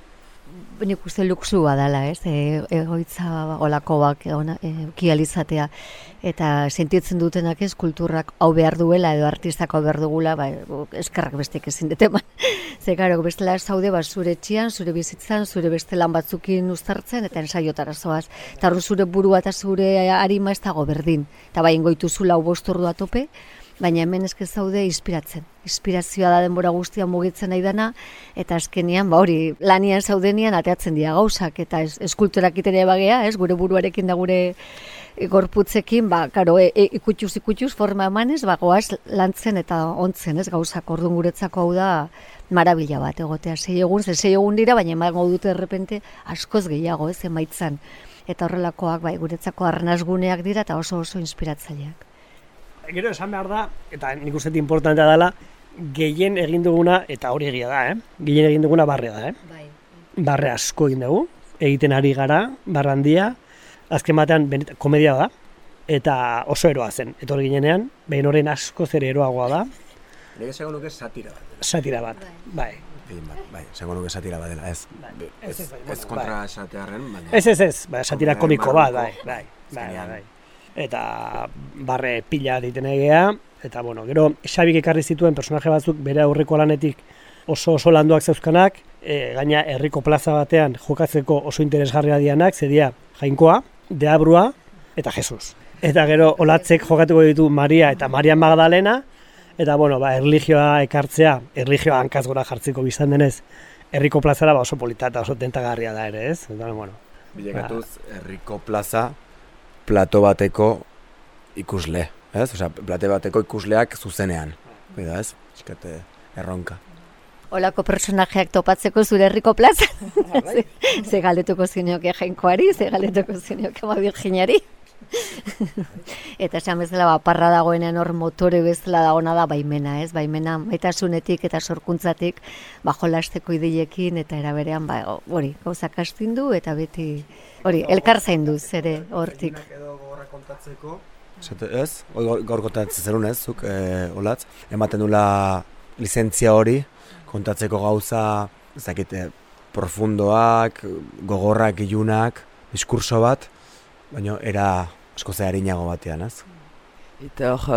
Nik uste luxu badala, ez? E, egoitza olakoak kializatea. Eta sentitzen dutenak ez, kulturrak hau behar duela edo artistak hau behar dugula, ba, eskerrak bestek ezin deteman. Ze, karo, bestela zaude, ba, zure etxian, zure bizitzan, zure beste lan batzukin uztartzen, eta ensaiotara zoaz. Eta hori zure burua eta zure arima ez dago berdin. Eta bai, ingoitu zula hau bost ordua tope, baina hemen eske zaude inspiratzen. Inspirazioa da denbora guztia mugitzen nahi dana, eta azkenean, ba hori, lanian zaudenian ateatzen dira gauzak, eta es, eskulturak itenea bagea, ez, gure buruarekin da gure gorputzekin, ba, karo, e, e, ikutxuz ikutxuz forma emanez, ba, goaz lantzen eta ontzen, ez, gauzak, orduan guretzako hau da marabila bat, egotea, sei egun, ze sei egun dira, baina emango dute errepente askoz gehiago, ez, emaitzan, eta horrelakoak, bai, guretzako arnazguneak dira, eta oso oso inspiratzaileak. Gero esan behar da, eta nik uste importantea dela, gehien egin duguna, eta hori egia da, eh? Gehien egin duguna barrea da, eh? Bai. Barre asko egin dugu, egiten ari gara, barra handia, azken batean benet, komedia da, eta oso eroa zen, etorri ginenean, behin horren asko zer eroagoa da. Nik esango nuke satira bat. Satira bat, bai. Bai, bai, esango nuke satira bat dela, ez. Bai. Ez, Ez, ez, bai, ez kontra esatearren, baina... Ez, ez, ez, bai, satira komiko bat, bai, bai, bai, bai, bai. Eta barre pila diten egea, eta bueno, gero Xabik ekarri zituen personaje batzuk bere aurreko lanetik oso oso landuak zeuzkanak, e, gaina herriko plaza batean jokatzeko oso interesgarria dianak, zedia Jainkoa, Deabrua eta Jesus. Eta gero Olatzek jokatuko ditu Maria eta Maria Magdalena, eta bueno, ba, erlijioa ekartzea, erlijioa hankaz gora jartzeko biztan denez, herriko plazara ba, oso polita eta oso tentagarria da ere, ez? Eta, bueno, bilakatuz, herriko plaza plato bateko ikusle, ez? Osea, plate bateko ikusleak zuzenean, bida, ez? Eskate erronka. Olako personajeak topatzeko zure herriko plaza. ze, ze galetuko zinioke Jainkoari, ze galetuko zinioke ma Virginiari. Eta esan bezala, ba, parra dagoenean hor motore bezala dagoena da baimena, ez? Baimena maitasunetik eta sorkuntzatik ba, jolasteko ideiekin eta eraberean, ba, hori, gauzak astindu eta beti, hori, elkar zainduz ere hortik. Edo gogorra kontatzeko, ez? Gaur kontatzen zerun ez, zuk, e, Olatz, ematen dula lizentzia hori, kontatzeko gauza, ezakite, profundoak, gogorrak, ilunak, diskurso bat, baina era asko ze harinago batean, ez? Eta hor,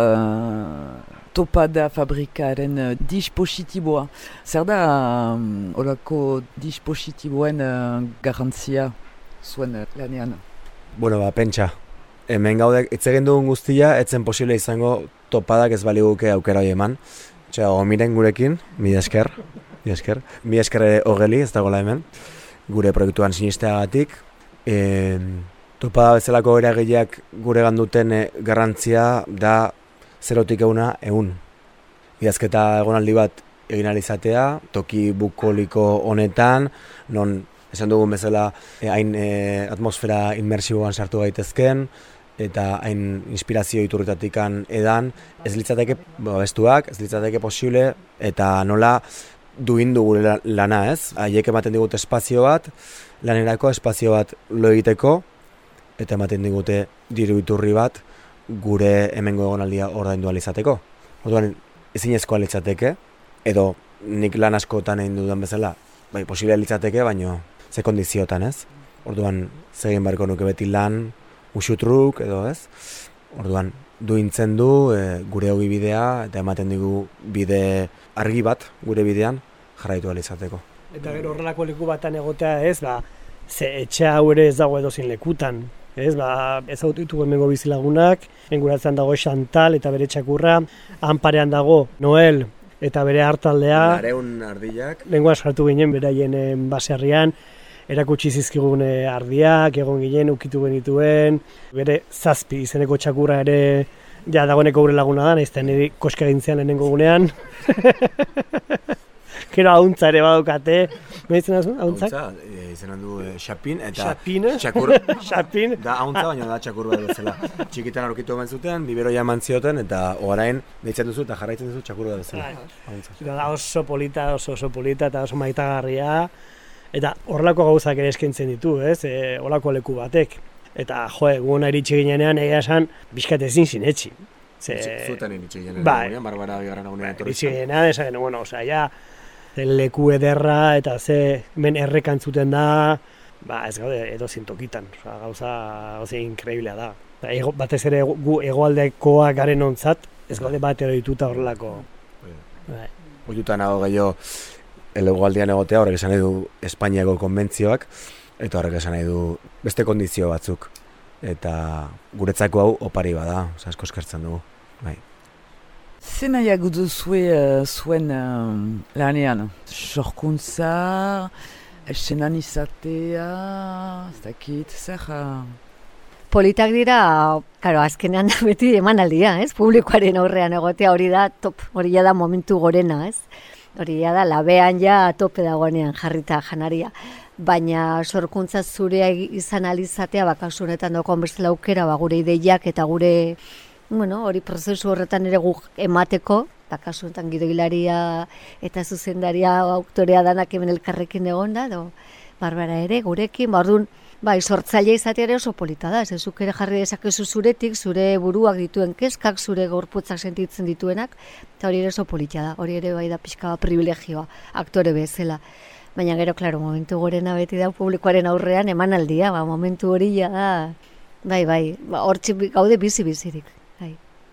uh, topada fabrikaren uh, dispositiboa. Zer da, um, horako dispositiboen uh, garantzia zuen uh, lanean? Bueno, ba, pentsa. Hemen gaude, hitz egin dugun guztia, etzen posible izango topadak ez baliguke aukera hori eman. Txea, miren gurekin, mila esker, mila esker. Mila esker hogeli, ez dagoela hemen, gure proiektuan sinisteagatik. E, topada bezalako eragileak gure ganduten garrantzia da zerotik euna eun. Idazketa egonaldi bat egin alizatea, toki bukoliko honetan, non esan dugun bezala hain e, atmosfera inmersiboan sartu gaitezken, eta hain inspirazio iturritatikan edan, ez litzateke babestuak, ez litzateke posible, eta nola duindu gure lana, ez? Haiek ematen digute espazio bat, lanerako espazio bat lo egiteko, eta ematen digute diru iturri bat gure hemengo egonaldia ordaindu ahal izateko. Orduan, ezinezkoa litzateke, edo nik lan askotan egin dudan bezala, bai, posible litzateke, baino ze kondiziotan, ez? Orduan, zegin barko nuke beti lan, usutruk, edo ez? Orduan, duintzen du e, gure hogi bidea, eta ematen digu bide argi bat gure bidean jarraitu ahal izateko. Eta gero horrelako leku batan egotea ez, ba, ze etxe hau ere ez dago edozin lekutan. Ez, ba, ez hau ditugu hemengo bizilagunak, enguratzen dago Chantal eta bere txakurra, han parean dago Noel eta bere hartaldea. Lareun ardillak. Lenguaz sartu ginen beraien baserrian, erakutsi zizkigun ardiak, egon ginen, ukitu genituen, bere zazpi izeneko txakurra ere ja dagoeneko gure laguna da, naizten niri koska gintzean lehenengo gunean. Gero hauntza ere badukate, behitzen azun, hauntzak? Hauntza, e, izenan du e, Xapin, eta Xapin, txakur, Xapin. Da hauntza, baina da txakur bat bezala. Txikitan aurkitu eman zuten, biberoia eman zioten, eta orain deitzen duzu eta jarraitzen duzu txakur bat bezala. Hauntza. Da oso polita, oso oso polita eta oso maitagarria. Eta horrelako gauzak ere eskaintzen ditu, ez? E, horrelako leku batek. Eta, jo, egun iritsi ginenean, egia esan, bizkat ezin sinetxi. Ze... Zuten iritsi ginenean, bai, Barbara bigarren egunean etorri. Iritsi ginenean, esan, bueno, osea, ja, leku ederra, eta ze, men errekantzuten da, ba, ez gaude, edo zintokitan, osea, gauza, gauza inkreiblea da. Ego, batez ere gu hegoaldekoak garen ontzat, ez gaude bat eroituta horrelako. Bai. Oiutan nago gehiago, hegoaldean egotea, horrek esan nahi du Espainiako konbentzioak, eta horrek esan nahi du beste kondizio batzuk. Eta guretzako hau opari bada, oza, asko eskertzen dugu. Bai. Ze nahiago duzue uh, zuen uh, lanean? Sorkuntza, esenan izatea, ez dakit, zer... Uh... Politak dira, karo, azkenean da beti emanaldia, ez? Publikoaren aurrean egotea hori da top, hori da momentu gorena, ez? Hori da labean ja tope dagoenean jarrita janaria. Baina sorkuntza zurea izan alizatea, bakasu honetan dokon bestela aukera, ba, gure ideiak eta gure, bueno, hori prozesu horretan ere guk emateko, bakasu honetan gidoilaria eta zuzendaria autorea danak hemen elkarrekin egon da, do, Barbara ere, gurekin, ba, orduan, bai, sortzaile izatea ere oso polita da, ez zuk ere jarri dezakezu zuretik, zure buruak dituen kezkak, zure gorputzak sentitzen dituenak, eta hori ere oso polita da, hori ere bai da pixka privilegioa, aktore bezala. Baina gero, klaro, momentu gorena beti da publikoaren aurrean emanaldia, ba, momentu hori da, bai, bai, ba, hortzik gaude bizi-bizirik. Bai.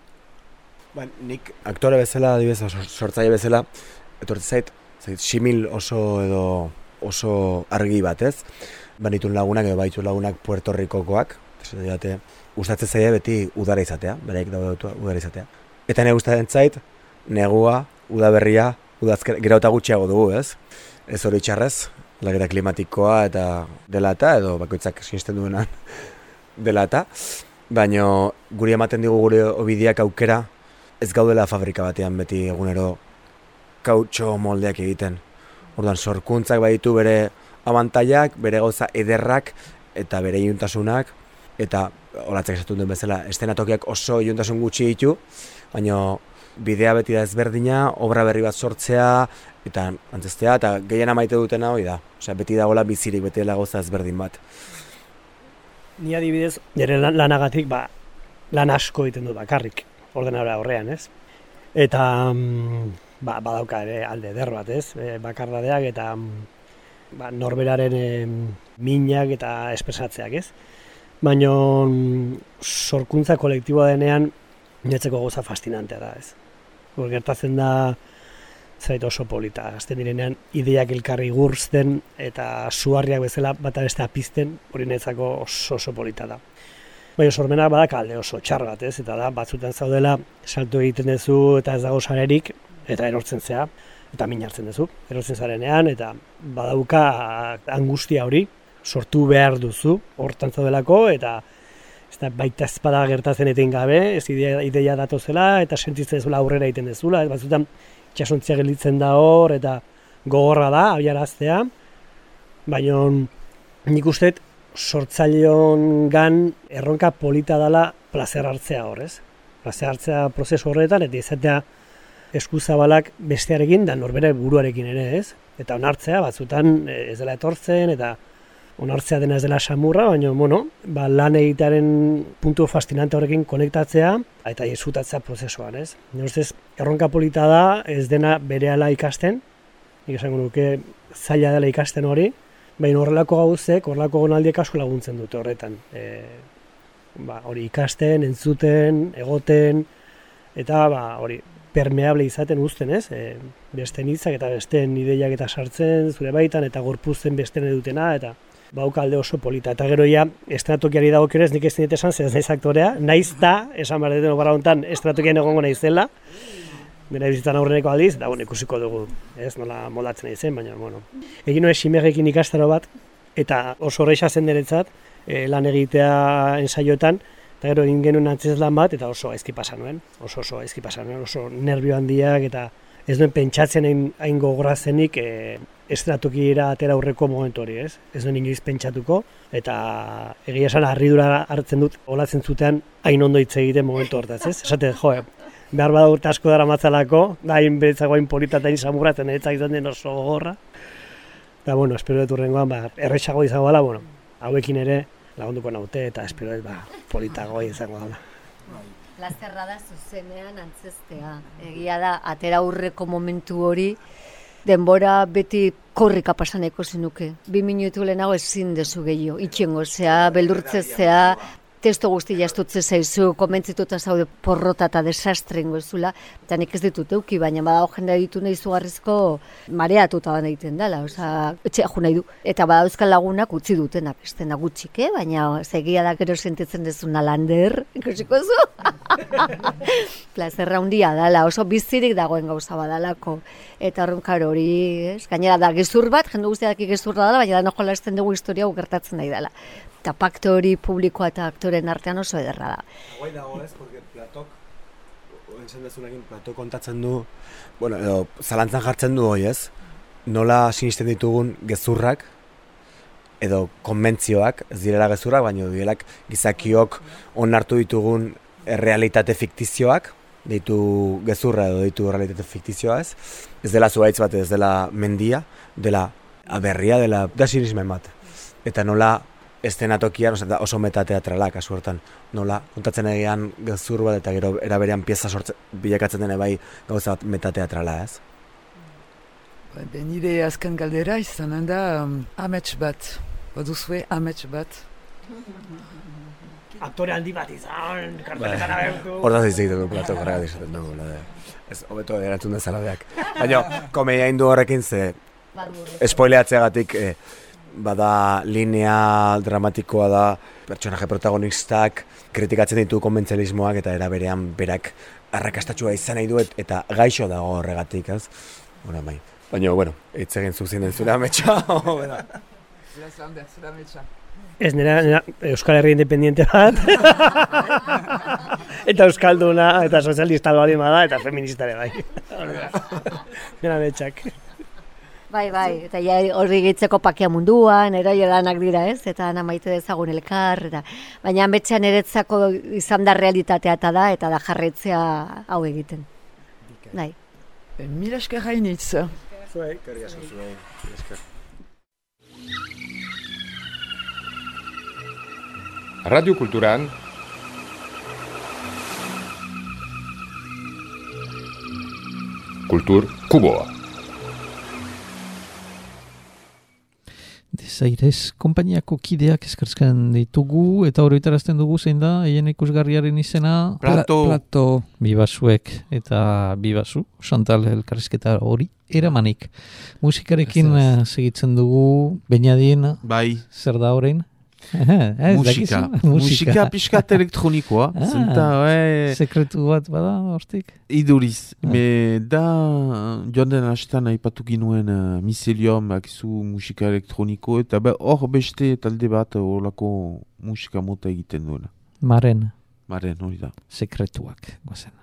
Ba, nik aktore bezala, adibidez, sortzaile bezala, etortze zait, zait, simil oso edo oso argi batez, banitun lagunak edo baitu lagunak Puerto Ricokoak, dute, gustatzen zaie beti udara izatea, beraik daude udara izatea. Eta nire gustatzen zait, negua, udaberria, udazkera, gero eta gutxiago dugu, ez? Ez hori txarrez, lagera klimatikoa eta dela eta, edo bakoitzak sinisten duenan dela eta, baina guri ematen digu gure obidiak aukera, ez gaudela fabrika batean beti egunero kautxo moldeak egiten. Orduan, sorkuntzak baditu bere abantailak, bere gauza ederrak eta bere iuntasunak, eta olatzak esatu duen bezala, estenatokiak oso iuntasun gutxi ditu, baina bidea beti da ezberdina, obra berri bat sortzea, eta antzestea, eta gehiena maite dutena hori da. Osea, beti dagoela bizirik, beti dela gauza ezberdin bat. Ni adibidez, nire lanagatik, ba, lan asko egiten dut bakarrik, ordenadora horrean, ez? Eta, ba, badauka ere alde eder bat, ez? Bakardadeak eta ba, norberaren e, minak eta espresatzeak, ez? Baina sorkuntza kolektiboa denean niretzako gauza fascinantea da, ez? Hor gertatzen da zait oso polita, azten direnean ideiak elkarri gurzten eta suharriak bezala bata beste apizten, hori niretzako oso oso polita da. Baina sormenak badak alde oso txar bat, ez? Eta da, batzutan zaudela, salto egiten duzu eta ez dago sarerik, eta erortzen zea, eta min hartzen duzu, erortzen zarenean, eta badauka angustia hori, sortu behar duzu, hortan zaudelako, eta ez da baita ezpada gertatzen eten gabe, ez ideia, ideia datozela, eta sentitzen dezula aurrera egiten dezula, ez batzutan itxasontzia gelditzen da hor, eta gogorra da, abiaraztea, baina nik uste sortzaileon gan erronka polita dela plazer hartzea hor, ez? Plazer hartzea prozesu horretan, eta izatea eskuzabalak bestearekin, da norbere buruarekin ere, ez? Eta onartzea, batzutan ez dela etortzen, eta onartzea dena ez dela samurra, baina, bueno, ba, lan egitearen puntu fascinante horrekin konektatzea, eta disfrutatzea prozesuan, ez? Nire ustez, erronka polita da, ez dena berehala ikasten, nik esango nuke zaila dela ikasten hori, baina horrelako gauzek, horrelako gonaldiek asko laguntzen dute horretan. E, ba, hori ikasten, entzuten, egoten, eta ba, hori permeable izaten uzten, ez? E, beste hitzak eta beste ideiak eta sartzen zure baitan, eta gorpuzten beste dutena, eta bauka alde oso polita. Eta gero ja, estratokiari dagokionez, nik ez dinete esan, ez naiz aktorea, naiz da, esan behar duten gara honetan, estratokian egongo naizela, bera bizitzan aurreneko aldiz, eta bueno, ikusiko dugu, ez, nola moldatzen nahi zen, baina, bueno. Egin nuen simegekin ikastaro bat, eta oso horreixa zen deretzat, e, lan egitea ensaioetan, eta gero egin genuen antzez lan bat, eta oso aizki pasa nuen, oso oso aizki pasa nuen, oso nervio handiak, eta ez duen pentsatzen hain gogorazenik e, estratokiera atera aurreko momentu hori, ez? Ez duen inoiz pentsatuko, eta egia esan harridura hartzen dut, olatzen zutean hain ondo hitz egiten momentu hortaz, ez? Esate, jo, behar bada urte asko dara matzalako, da hain beretzako hain polita eta hain samurratzen eretzak izan den oso gogorra. Eta, bueno, espero dut urrengoan, ba, errexago izango dela, bueno, hauekin ere lagunduko naute, eta espero dut, ba, politago izango dela. Plazerra da zuzenean antzestea. Egia da, atera aurreko momentu hori, denbora beti korrika pasaneko zinuke. Bi minutu lehenago ezin dezu gehiago. Itxengo zea, beldurtze zea, testo guzti jastutze zaizu, komentzituta zaude porrota eta desastrengo ezula, eta nik ez ditut euki, baina badago jendea ditu nahi zugarrizko mareatuta ban egiten dela, oza, etxea jo nahi du. Eta bada euskal lagunak utzi dutenak, ez dena gutxik, eh? Baina segia da gero sentitzen dezuna lander, ikusiko zu? Plazerra handia dela, oso bizirik dagoen gauza badalako. Eta horren karo hori, ez? Gainera da gezur bat, jende guztiak gezurra dela, baina da nojo lasten dugu historia gertatzen nahi dela. Eta pakte hori publikoa eta aktoren artean oso ederra da. Guai dago ez, porque Platok, entzen dezunekin, Platok kontatzen du, bueno, edo, zalantzan jartzen du hoi ez, nola sinisten ditugun gezurrak, edo konbentzioak, ez direla gezurrak, baina direlak gizakiok onartu ditugun errealitate fiktizioak, deitu gezurra edo deitu realitate fiktizioa ez, ez dela zuaitz bat, ez dela mendia, dela aberria, dela da sinismen bat. Eta nola estenatokian oso metateatralak kasu hortan, nola kontatzen egian gezur bat eta gero eraberean pieza sortzen bilakatzen dene bai gauza bat metateatrala ez. Ba, nire azken galdera izanen da um, amets bat, baduzue amets bat. Aktore handi bat izan, karteletan abertu. Hortaz izan dut Platok horregat izaten dugu, ez hobeto erantzun dezala beak. Baina, komedia indu horrekin ze, spoileatzeagatik, eh, bada linea dramatikoa da, pertsonaje protagonistak kritikatzen ditu konbentzialismoak eta eraberean berak arrakastatxua izan nahi duet eta gaixo dago horregatik, ez? Hora bai. Baina, bueno, hitz egin zuzien den zure ametsa. Ez, nera, nera Euskal Herri independiente bat, eta Euskalduna, eta sozialista bali da, eta feministare bai. Nera ametsak. Bai, bai, eta ja horri gehitzeko pakia munduan, eraio lanak dira ez, eta ana maite dezagun elkar, eta baina ametxean eretzako izan da realitatea eta da, eta da jarretzea hau egiten. Bai. Mila esker hainitz. Zuei, kari asko zuei, esker. Radio Kulturan Kultur Kuboa. Desairez, konpainiako kideak eskerzkan ditugu, eta horretarazten dugu zein da, haien ikusgarriaren izena... Plato. Plato. Bibasuek eta Bibasu, Chantal elkarrizketa hori, eramanik. Musikarekin uh, segitzen dugu, Beñadien, bai. Zer da horrein? Musika. Musika pixkat elektronikoa. Ah, Zenta, e... sekretu bat bada, hortik? Iduriz. Ah. Me da, joan den hastetan aipatu ginuen uh, miselium, akizu musika elektroniko, eta hor beste talde bat horlako musika mota egiten duena. Maren. Maren, hori da. Sekretuak, gozen.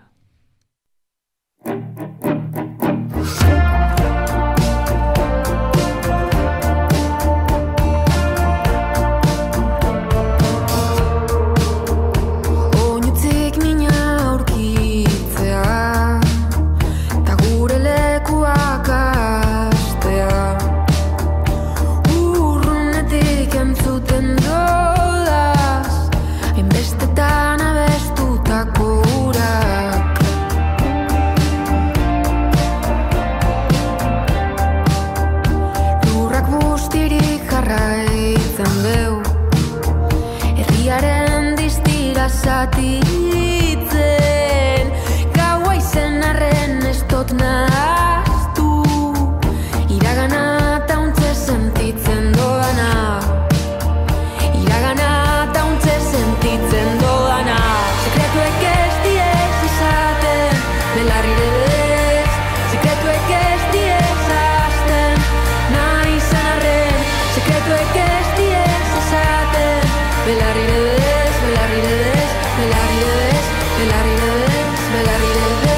Zatitzen, gaua izen arren ez dut nahaztu, iragana tauntze sentitzen doana, iragana tauntze sentitzen doana. Sekretuek ez diez izaten, belarri debez, sekretuek ez diez azten, nahi izan arren, sekretuek ez diez izaten, belarri debez, belarri debez. Belarri debez, belarri debez, belarri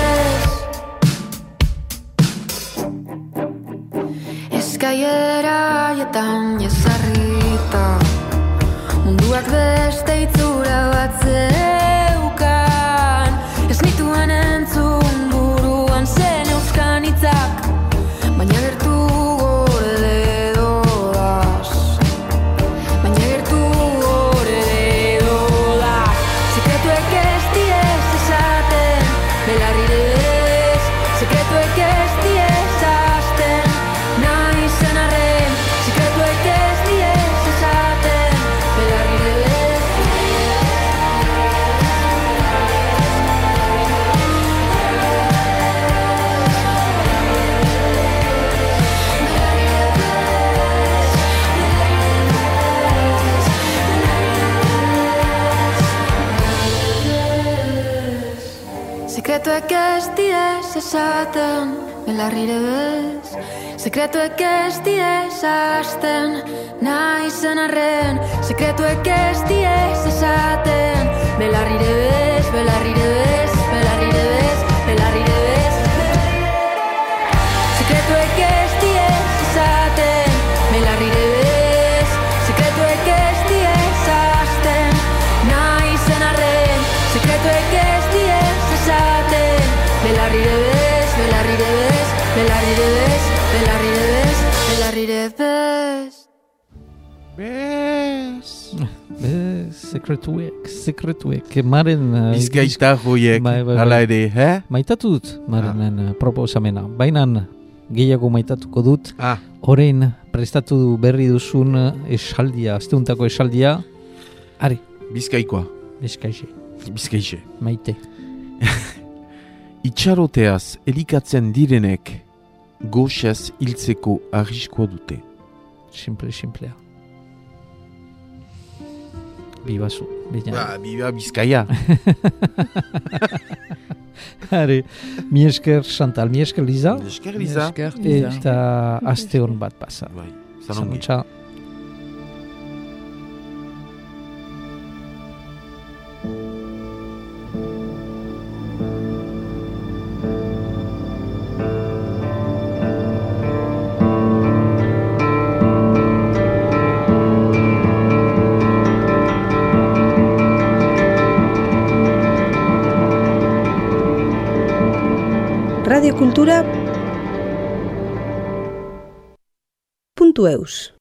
debez. Eskaiera haietan jesarrita, munduak beste itzura bat zeukan, ez nituen entzun buruan zen euskan hitzak, baina gertu gorde edo Sekretuek ez diez esaten, belarrire bez. Sekretuek ez diez hasten, nahi zen arren. Sekretuek ez diez esaten, belarrire bez, belarrire bez, belarrire bez, belarrire bez. Sekretuek ez diez esaten, belarrire bez. Sekretuek ez diez hasten, nahi zen arren. Sekretuek ez diez esaten, belarrire bez, belarrire bez, belarrire bez, belarrire bez, belarrire bez. Bez. Bez, sekretuek, sekretuek, maren... uh, Bizkaita joiek, bai, bai, hala bai. ere, he? Maitatu dut, marenen uh, proposamena. Baina gehiago maitatuko dut. Ah. Orain prestatu berri duzun uh, esaldia, asteuntako esaldia. Ari, Bizkaikoa. Bizkaixe, Bizkaixe. maite. Itxaroteaz elikatzen direnek goxez hiltzeko arriskoa dute. Simple, simplea. Bibazu, bina. Ba, biba Bizkaia. Are, mi esker Chantal, mi esker Liza. Esker Liza. Esker, Liza. Eta aste hon bat pasa. Bai, zanongi. Zanutxa. radiokultura puntu eus